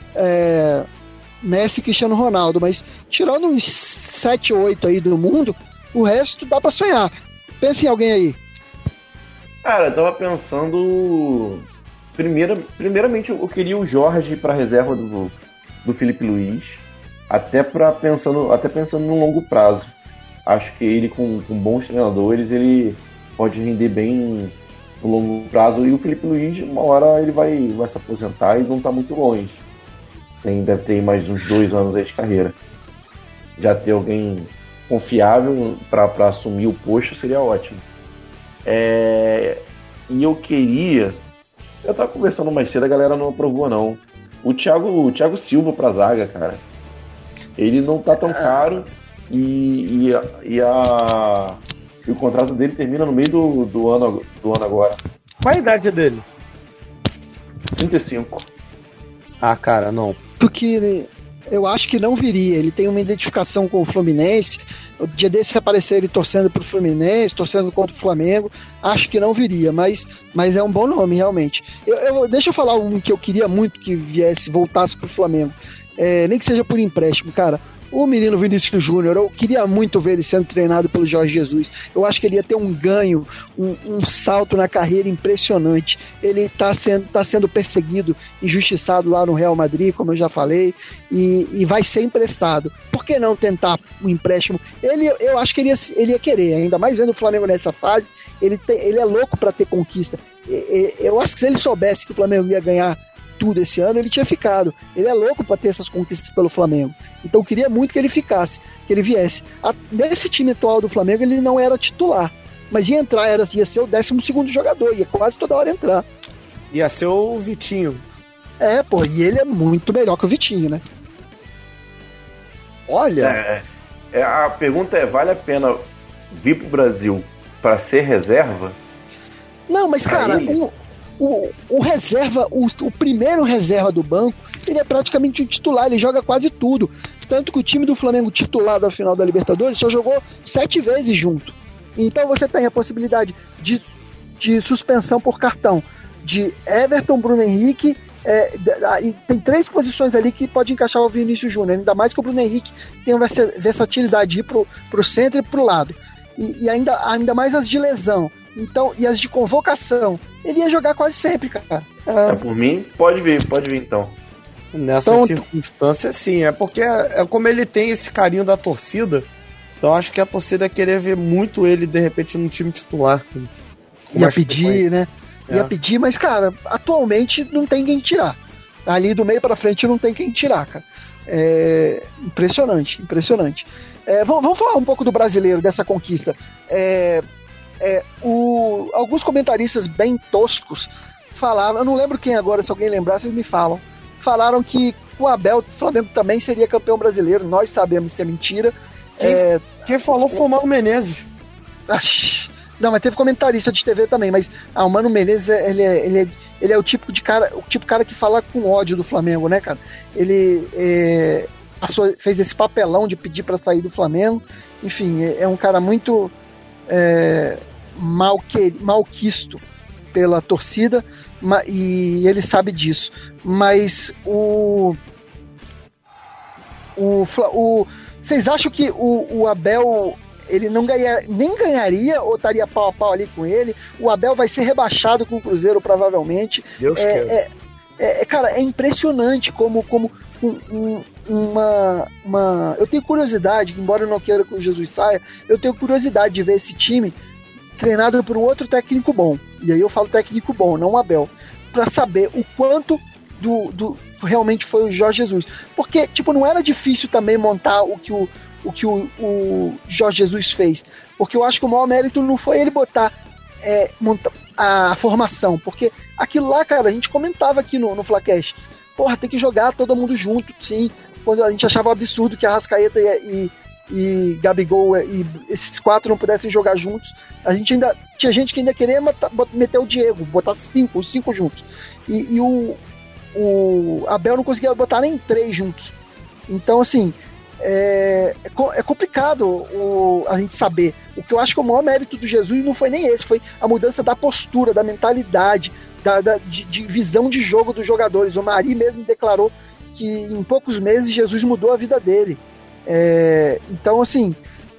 Speaker 8: Messi e Cristiano Ronaldo, mas tirando uns 7, 8 aí do mundo, o resto dá pra sonhar. Pensa em alguém aí.
Speaker 7: Cara, eu tava pensando... Primeiramente, eu queria o Jorge para reserva do Felipe Luiz, até pensando no longo prazo. Acho que ele, com bons treinadores, ele pode render bem no longo prazo. E o Felipe Luiz, uma hora, ele vai se aposentar e não tá muito longe. Deve ter mais uns 2 anos aí de carreira. Já ter alguém confiável para assumir o posto seria ótimo. E eu queria... Eu tava conversando mais cedo, a galera não aprovou, não. O Thiago Silva pra zaga, cara. Ele não tá tão caro
Speaker 11: e o contrato dele termina no meio do ano agora.
Speaker 5: Qual a idade dele?
Speaker 11: 35.
Speaker 5: Ah, cara, não.
Speaker 8: Porque eu acho que não viria. Ele tem uma identificação com o Fluminense. O dia desse apareceu ele torcendo pro Fluminense, torcendo contra o Flamengo. Acho que não viria, mas é um bom nome, realmente. Deixa eu falar um que eu queria muito que voltasse pro Flamengo. Nem que seja por empréstimo, cara. O menino Vinícius Júnior, eu queria muito ver ele sendo treinado pelo Jorge Jesus. Eu acho que ele ia ter um ganho, um salto na carreira impressionante. Ele tá sendo perseguido, injustiçado lá no Real Madrid, como eu já falei, vai ser emprestado. Por que não tentar um empréstimo? Eu acho que ele ia querer, ainda mais vendo o Flamengo nessa fase. Ele é louco para ter conquista. Eu acho que se ele soubesse que o Flamengo ia ganhar tudo esse ano, ele tinha ficado. Ele é louco para ter essas conquistas pelo Flamengo. Então eu queria muito que ele ficasse, que ele viesse. Nesse time atual do Flamengo ele não era titular, mas ia entrar, ia ser o 12º jogador, ia quase toda hora entrar.
Speaker 5: Ia ser o Vitinho.
Speaker 8: E ele é muito melhor que o Vitinho, né?
Speaker 5: Olha!
Speaker 11: A pergunta vale a pena vir pro Brasil para ser reserva?
Speaker 8: Não, mas cara, o reserva, o primeiro reserva do banco, ele é praticamente um titular, ele joga quase tudo. Tanto que o time do Flamengo titular da final da Libertadores só jogou 7 vezes junto. Então você tem a possibilidade de suspensão por cartão de Everton, Bruno Henrique, e tem 3 posições ali que pode encaixar o Vinícius Júnior, ainda mais que o Bruno Henrique tem uma versatilidade de ir pro centro e pro lado. E ainda mais as de lesão. Então, e as de convocação, ele ia jogar quase sempre, cara.
Speaker 11: Por mim, pode vir então.
Speaker 5: Nessa circunstância, sim. É porque como ele tem esse carinho da torcida, então acho que a torcida ia querer ver muito ele, de repente, no time titular.
Speaker 8: Ia pedir, né? Ia pedir, mas, cara, atualmente não tem quem tirar. Ali do meio pra frente não tem quem tirar, cara. Impressionante. Vamos falar um pouco do brasileiro, dessa conquista. Alguns comentaristas bem toscos falaram, eu não lembro quem agora, se alguém lembrar, vocês me falam. Falaram que o Abel, o Flamengo também seria campeão brasileiro. Nós sabemos que é mentira.
Speaker 5: Quem falou foi o Mano Menezes.
Speaker 8: Não, mas teve comentarista de TV também, mas o Mano Menezes, ele é o tipo de cara que fala com ódio do Flamengo, né, cara? Ele fez esse papelão de pedir pra sair do Flamengo. Enfim, é um cara muito malquisto pela torcida, e ele sabe disso. Mas vocês acham que o Abel ele nem ganharia ou estaria pau a pau ali com ele? O Abel vai ser rebaixado com o Cruzeiro, provavelmente.
Speaker 5: Deus quer.
Speaker 8: Cara, é impressionante como eu tenho curiosidade, embora eu não queira que o Jesus saia, eu tenho curiosidade de ver esse time treinado por um outro técnico bom. E aí eu falo técnico bom, não o Abel, para saber o quanto do realmente foi o Jorge Jesus. Porque, não era difícil também montar o que o Jorge Jesus fez. Porque eu acho que o maior mérito não foi ele montar a formação. Porque aquilo lá, cara, a gente comentava aqui no Flacast. Porra, tem que jogar todo mundo junto, sim. Quando a gente achava absurdo que a Arrascaeta e Gabigol e esses 4 não pudessem jogar juntos, tinha gente que ainda queria meter o Diego, botar os 5 juntos. E o Abel não conseguia botar nem 3 juntos. Então, assim, é complicado a gente saber. O que eu acho que o maior mérito do Jesus não foi nem esse, foi a mudança da postura, da mentalidade, de visão de jogo dos jogadores. O Mari mesmo declarou que em poucos meses Jesus mudou a vida dele. Então, assim,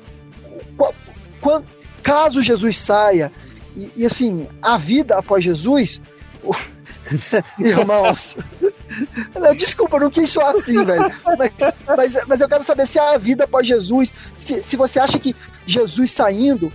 Speaker 8: caso Jesus saia e assim, a vida após Jesus, irmãos, desculpa, não quis soar assim, velho, mas eu quero saber se a vida após Jesus, se você acha que Jesus saindo,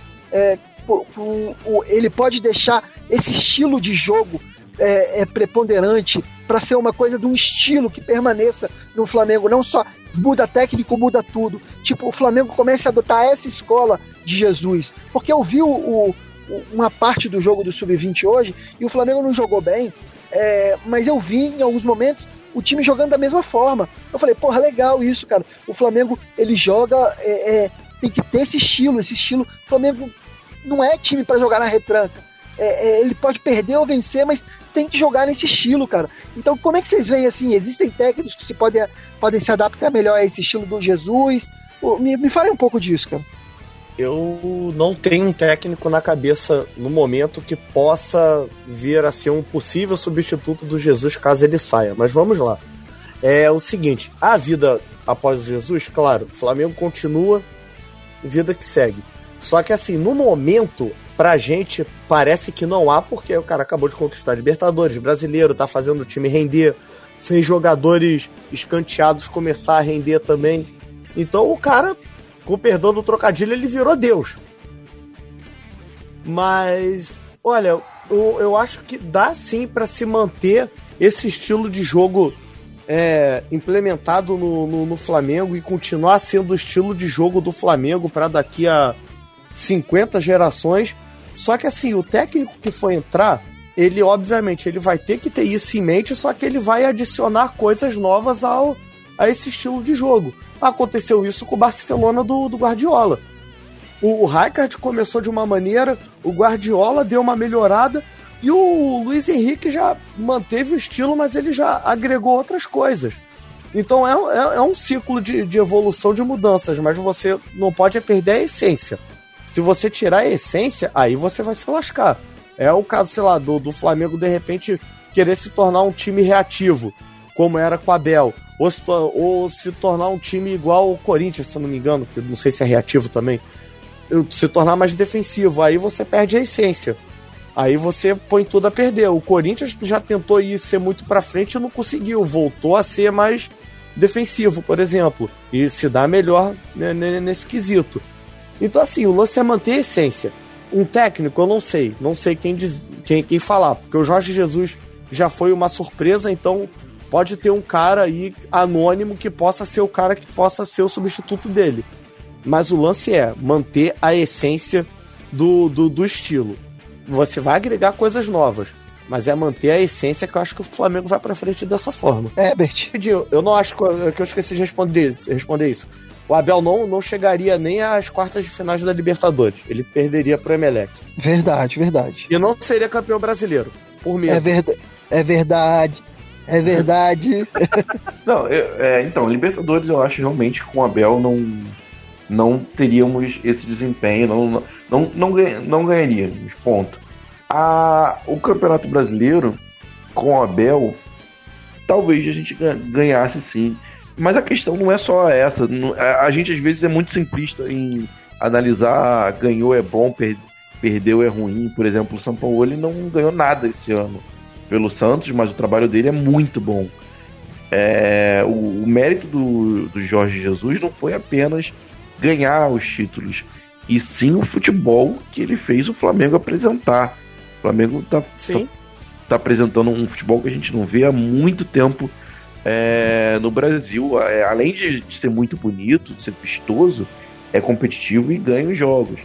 Speaker 8: ele pode deixar esse estilo de jogo preponderante para ser uma coisa de um estilo que permaneça no Flamengo, não só muda técnico, muda tudo. O Flamengo começa a adotar essa escola de Jesus, porque eu vi uma parte do jogo do Sub-20 hoje, e o Flamengo não jogou bem, mas eu vi em alguns momentos o time jogando da mesma forma. Eu falei, porra, legal isso, cara. O Flamengo, ele joga, tem que ter esse estilo. O Flamengo não é time pra jogar na retranca. Ele pode perder ou vencer, mas tem que jogar nesse estilo, cara. Então, como é que vocês veem assim? Existem técnicos que podem se adaptar melhor a esse estilo do Jesus? Me fale um pouco disso, cara.
Speaker 5: Eu não tenho um técnico na cabeça no momento que possa vir a ser um possível substituto do Jesus caso ele saia. Mas vamos lá. É o seguinte, a vida após o Jesus, claro, o Flamengo continua, vida que segue. Só que assim, no momento, pra gente, parece que não há, porque o cara acabou de conquistar Libertadores, brasileiro, tá fazendo o time render, fez jogadores escanteados começar a render também. Então o cara, com perdão do trocadilho, ele virou Deus. Mas, olha, eu acho que dá sim pra se manter esse estilo de jogo implementado no Flamengo e continuar sendo o estilo de jogo do Flamengo para daqui a 50 gerações. Só que assim, o técnico que for entrar, ele obviamente ele vai ter que ter isso em mente, só que ele vai adicionar coisas novas a esse estilo de jogo. Aconteceu isso com o Barcelona do Guardiola. O Rijkaard começou de uma maneira, o Guardiola deu uma melhorada e o Luiz Henrique já manteve o estilo, mas ele já agregou outras coisas. Então é um ciclo de evolução, de mudanças, mas você não pode perder a essência. Se você tirar a essência, aí você vai se lascar. É o caso, sei lá, do Flamengo de repente querer se tornar um time reativo, como era com o Abel, ou se tornar um time igual ao Corinthians, se eu não me engano, que não sei se é reativo também, se tornar mais defensivo, aí você perde a essência. Aí você põe tudo a perder. O Corinthians já tentou ir ser muito pra frente e não conseguiu, voltou a ser mais defensivo, por exemplo, e se dá melhor nesse quesito. Então assim, o lance é manter a essência. Um técnico, eu não sei quem falar, porque o Jorge Jesus já foi uma surpresa, então pode ter um cara aí anônimo que possa ser o cara que possa ser o substituto dele. Mas o lance é manter a essência do estilo. Você vai agregar coisas novas, mas é manter a essência, que eu acho que o Flamengo vai pra frente dessa forma.
Speaker 8: Bert.
Speaker 5: Eu não acho que eu esqueci de responder isso. O Abel não chegaria nem às quartas de finais da Libertadores. Ele perderia pro Emelec.
Speaker 8: Verdade.
Speaker 5: E não seria campeão brasileiro, por medo.
Speaker 8: É verdade.
Speaker 7: Não, então, Libertadores eu acho realmente que com o Abel não teríamos esse desempenho, não ganharíamos, ponto. O Campeonato Brasileiro, com o Abel, talvez a gente ganhasse sim. Mas a questão não é só essa. A gente às vezes é muito simplista em analisar, ganhou é bom, perdeu é ruim. Por exemplo, o São Paulo ele não ganhou nada esse ano pelo Santos, mas o trabalho dele é muito bom. O mérito do Jorge Jesus não foi apenas ganhar os títulos, e sim o futebol que ele fez o Flamengo apresentar. O Flamengo tá apresentando um futebol que a gente não vê há muito tempo no Brasil. Além de ser muito bonito, de ser vistoso, é competitivo e ganha os jogos.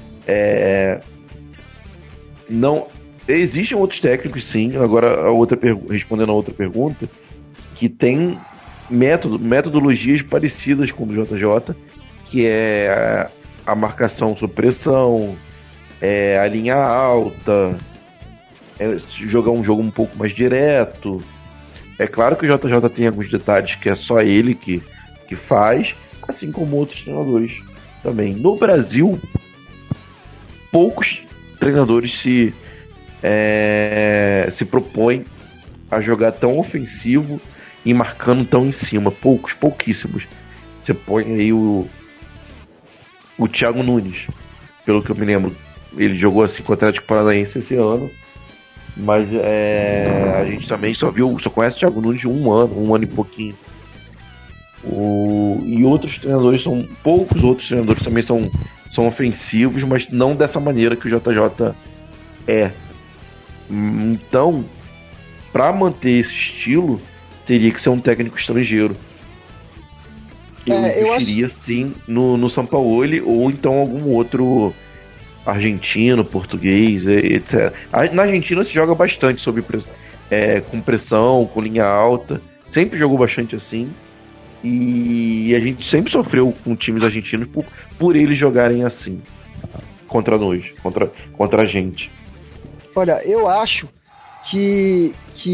Speaker 7: Não existem outros técnicos, sim. Agora, respondendo a outra pergunta, que tem metodologias parecidas com o do JJ, que é a marcação sob pressão, a linha alta, jogar um jogo um pouco mais direto. É claro que o JJ tem alguns detalhes que é só ele que faz, assim como outros treinadores também. No Brasil, poucos treinadores se propõem a jogar tão ofensivo e marcando tão em cima. Pouquíssimos. Você põe aí o Thiago Nunes, pelo que eu me lembro. Ele jogou assim com o Atlético Paranaense esse ano, mas a gente também só conhece o Thiago Nunes de um ano e pouquinho. E outros treinadores poucos outros treinadores também são ofensivos, mas não dessa maneira que o JJ é. Então, para manter esse estilo, teria que ser um técnico estrangeiro. Eu investiria sim no Sampaoli, ou então algum outro argentino, português, etc. Na Argentina se joga bastante com pressão, com linha alta.
Speaker 11: sempre jogou bastante assim. E a gente sempre sofreu com times argentinos por eles jogarem assim contra nós, contra a gente.
Speaker 8: Olha, eu acho que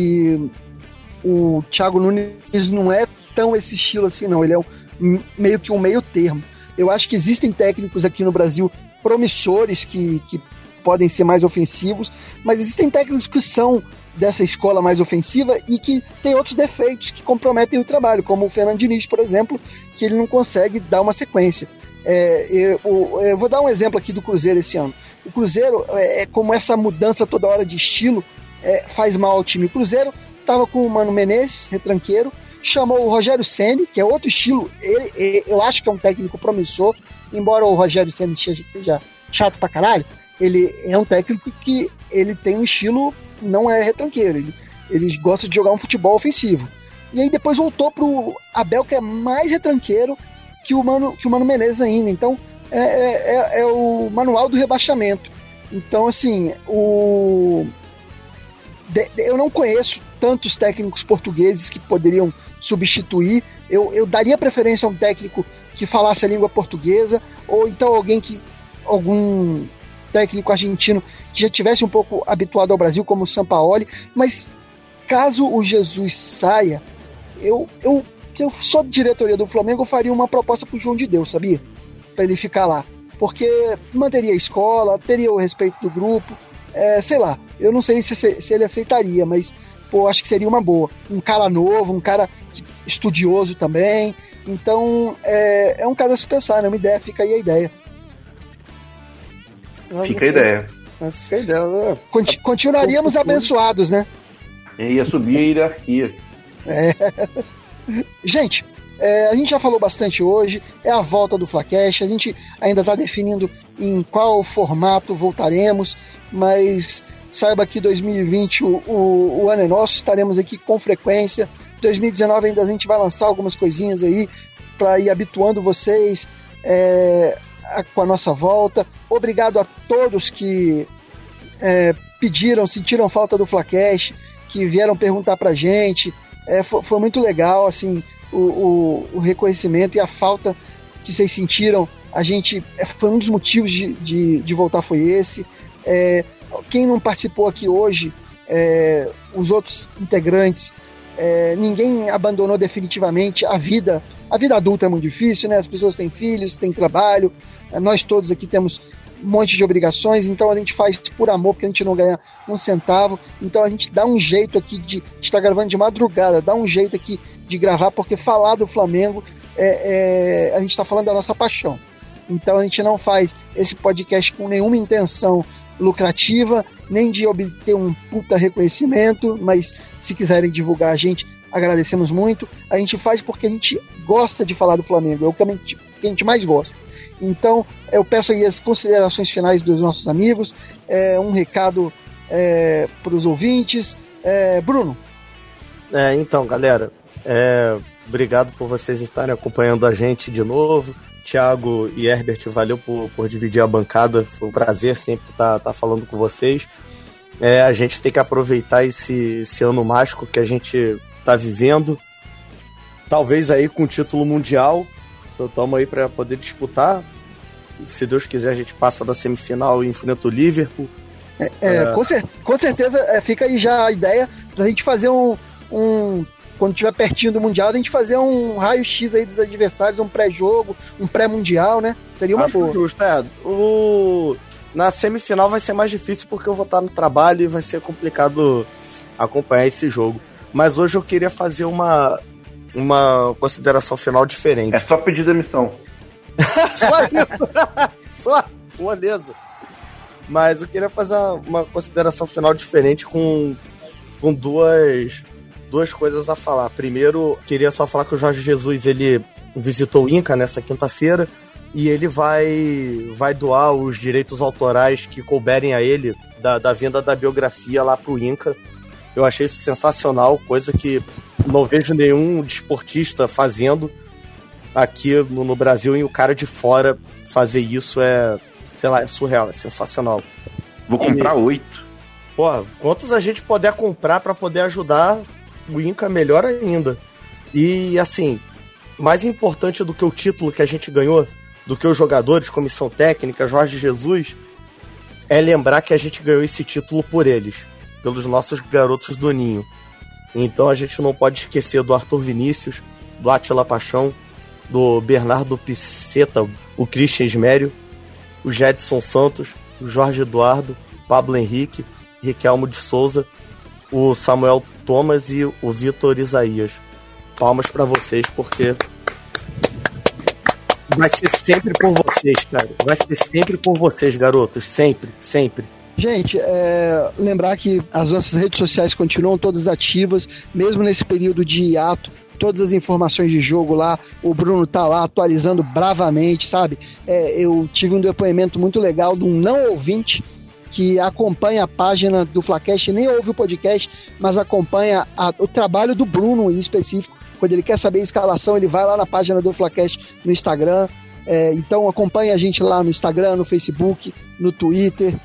Speaker 8: o Thiago Nunes não é tão esse estilo assim, não. Ele é meio que um meio termo. Eu acho que existem técnicos aqui no Brasil promissores que podem ser mais ofensivos, mas existem técnicos que são dessa escola mais ofensiva e que tem outros defeitos que comprometem o trabalho, como o Fernando Diniz, por exemplo, que ele não consegue dar uma sequência. Eu vou dar um exemplo aqui do Cruzeiro esse ano. O Cruzeiro, como essa mudança toda hora de estilo, faz mal ao time. O Cruzeiro estava com o Mano Menezes, retranqueiro, chamou o Rogério Ceni, que é outro estilo. Eu acho que é um técnico promissor, embora o Rogério Ceni seja chato pra caralho, ele é um técnico que ele tem um estilo, não é retranqueiro, ele gosta de jogar um futebol ofensivo. E aí depois voltou pro Abel, que é mais retranqueiro que o Mano Menezes ainda. Então é o manual do rebaixamento. Então, assim, eu não conheço tantos técnicos portugueses que poderiam substituir. Eu daria preferência a um técnico que falasse a língua portuguesa, ou então algum técnico argentino que já tivesse um pouco habituado ao Brasil, como o Sampaoli. Mas caso o Jesus saia, se eu sou diretoria do Flamengo, eu faria uma proposta pro João de Deus, sabia? Para ele ficar lá. Porque manteria a escola, teria o respeito do grupo, sei lá, eu não sei se ele aceitaria, mas acho que seria uma boa. Um cara novo, um cara estudioso também. Então, é um caso a se pensar, né? Uma ideia, fica aí a ideia.
Speaker 11: Fica a ideia.
Speaker 5: Fica a ideia.
Speaker 8: Continuaríamos abençoados, né?
Speaker 11: Ia subir a hierarquia.
Speaker 8: Gente, a gente já falou bastante hoje, é a volta do Flacast, a gente ainda está definindo em qual formato voltaremos, mas saiba que 2020 o ano é nosso, estaremos aqui com frequência. 2019 ainda a gente vai lançar algumas coisinhas aí para ir habituando vocês com a nossa volta. Obrigado a todos que sentiram falta do Flacast, que vieram perguntar pra gente. Foi muito legal, assim, o reconhecimento e a falta que vocês sentiram. A gente foi um dos motivos de voltar, foi esse. Quem não participou aqui hoje, os outros integrantes, ninguém abandonou definitivamente a vida. A vida adulta é muito difícil, né? As pessoas têm filhos, têm trabalho, nós todos aqui temos um monte de obrigações, então a gente faz por amor, porque a gente não ganha um centavo. Então a gente dá um jeito aqui de estar gravando de madrugada, dá um jeito aqui de gravar, porque falar do Flamengo a gente está falando da nossa paixão. Então a gente não faz esse podcast com nenhuma intenção lucrativa, nem de obter um puta reconhecimento, mas se quiserem divulgar a gente, agradecemos muito. A gente faz porque a gente gosta de falar do Flamengo, é o que a gente mais gosta. Então eu peço aí as considerações finais dos nossos amigos, um recado para os ouvintes. Bruno.
Speaker 5: Então, galera, obrigado por vocês estarem acompanhando a gente de novo. Thiago e Herbert, valeu por dividir a bancada, foi um prazer sempre estar falando com vocês. A gente tem que aproveitar esse ano mágico que a gente está vivendo, talvez aí com o título mundial, então estamos aí para poder disputar. Se Deus quiser, a gente passa da semifinal e enfrenta o Liverpool.
Speaker 8: Com certeza fica aí já a ideia da gente fazer quando estiver pertinho do Mundial, a gente fazer um raio-x aí dos adversários, um pré-jogo, um pré-mundial, né? Seria uma boa.
Speaker 5: Justo, na semifinal vai ser mais difícil porque eu vou estar no trabalho e vai ser complicado acompanhar esse jogo. Mas hoje eu queria fazer uma consideração final diferente.
Speaker 11: É só pedir demissão.
Speaker 5: Só isso. Só, beleza. Mas eu queria fazer uma consideração final diferente com duas coisas a falar. Primeiro, queria só falar que o Jorge Jesus, ele visitou o Inca nessa quinta-feira e ele vai doar os direitos autorais que couberem a ele da venda da biografia lá pro Inca. Eu achei isso sensacional, coisa que não vejo nenhum desportista fazendo aqui no Brasil, e o cara de fora fazer isso é surreal, é sensacional.
Speaker 11: Vou comprar 8.
Speaker 5: Quantos a gente puder comprar para poder ajudar o Inca, melhor ainda. E, assim, mais importante do que o título que a gente ganhou, do que os jogadores, comissão técnica, Jorge Jesus, é lembrar que a gente ganhou esse título por eles, pelos nossos garotos do Ninho. Então a gente não pode esquecer do Arthur Vinícius, do Átila Paixão, do Bernardo Piceta, o Christian Esmério, o Jedson Santos, o Jorge Eduardo, Pablo Henrique, Riquelmo de Souza, o Samuel Thomas e o Vitor Isaías. Palmas pra vocês, porque vai ser sempre por vocês, cara. Vai ser sempre por vocês, garotos. Sempre, sempre.
Speaker 8: Gente, lembrar que as nossas redes sociais continuam todas ativas, mesmo nesse período de hiato. Todas as informações de jogo lá, o Bruno tá lá atualizando bravamente, sabe? Eu tive um depoimento muito legal de um não ouvinte que acompanha a página do Flacast, nem ouve o podcast, mas acompanha o trabalho do Bruno em específico. Quando ele quer saber a escalação, ele vai lá na página do Flacast no Instagram. Então acompanhe a gente lá no Instagram, no Facebook, no Twitter,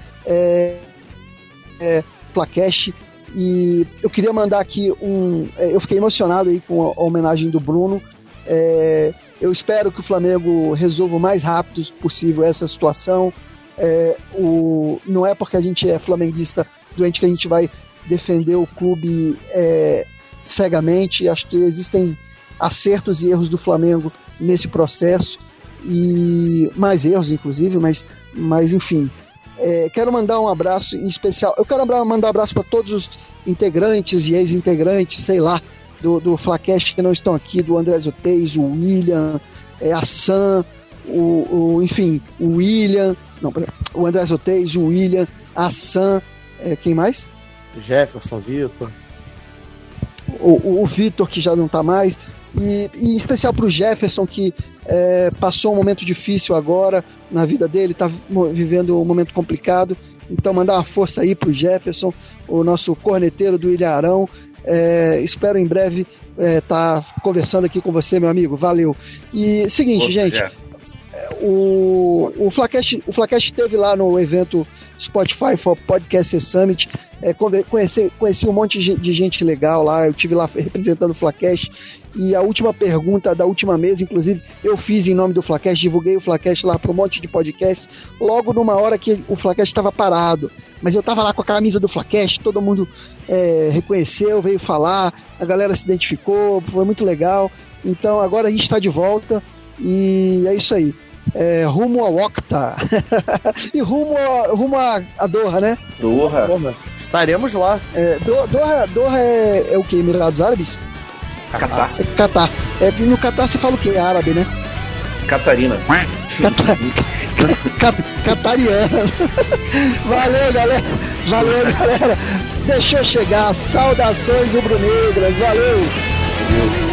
Speaker 8: Flacast. E eu queria mandar aqui eu fiquei emocionado aí com a homenagem do Bruno. Eu espero que o Flamengo resolva o mais rápido possível essa situação. Não é porque a gente é flamenguista doente que a gente vai defender o clube cegamente. Acho que existem acertos e erros do Flamengo nesse processo, e mais erros inclusive, mas enfim. Quero mandar um abraço em especial. Eu quero mandar um abraço para todos os integrantes e ex-integrantes, sei lá, do Flacast que não estão aqui, do André Zotez, o William, a Sam, enfim, o William, não, o André Zotez, o William, a Sam, quem mais?
Speaker 5: Jefferson, Vitor.
Speaker 8: O Vitor, que já não tá mais. E em especial pro Jefferson, que passou um momento difícil agora na vida dele, tá vivendo um momento complicado. Então mandar uma força aí pro Jefferson, o nosso corneteiro do Ilharão. Espero em breve tá conversando aqui com você, meu amigo. Valeu. E seguinte, gente, o Flacast esteve lá no evento Spotify for Podcast Summit. Conheci um monte de gente legal lá. Eu estive lá representando o Flacast. E a última pergunta da última mesa, inclusive, eu fiz em nome do Flacast, divulguei o Flacast lá para um monte de podcast, logo numa hora que o Flacast estava parado. Mas eu estava lá com a camisa do Flacast, todo mundo reconheceu, veio falar, a galera se identificou, foi muito legal. Então agora a gente está de volta e é isso aí. Rumo ao Octa e rumo a Doha, né?
Speaker 11: Doha.
Speaker 5: Estaremos lá.
Speaker 8: Doha é o que? Emirados Árabes?
Speaker 11: Catar.
Speaker 8: Catar. No Catar você fala o que? Árabe, né?
Speaker 11: Catarina.
Speaker 8: Catariana. Valeu, galera. Deixa eu chegar. Saudações rubro-negras. Valeu.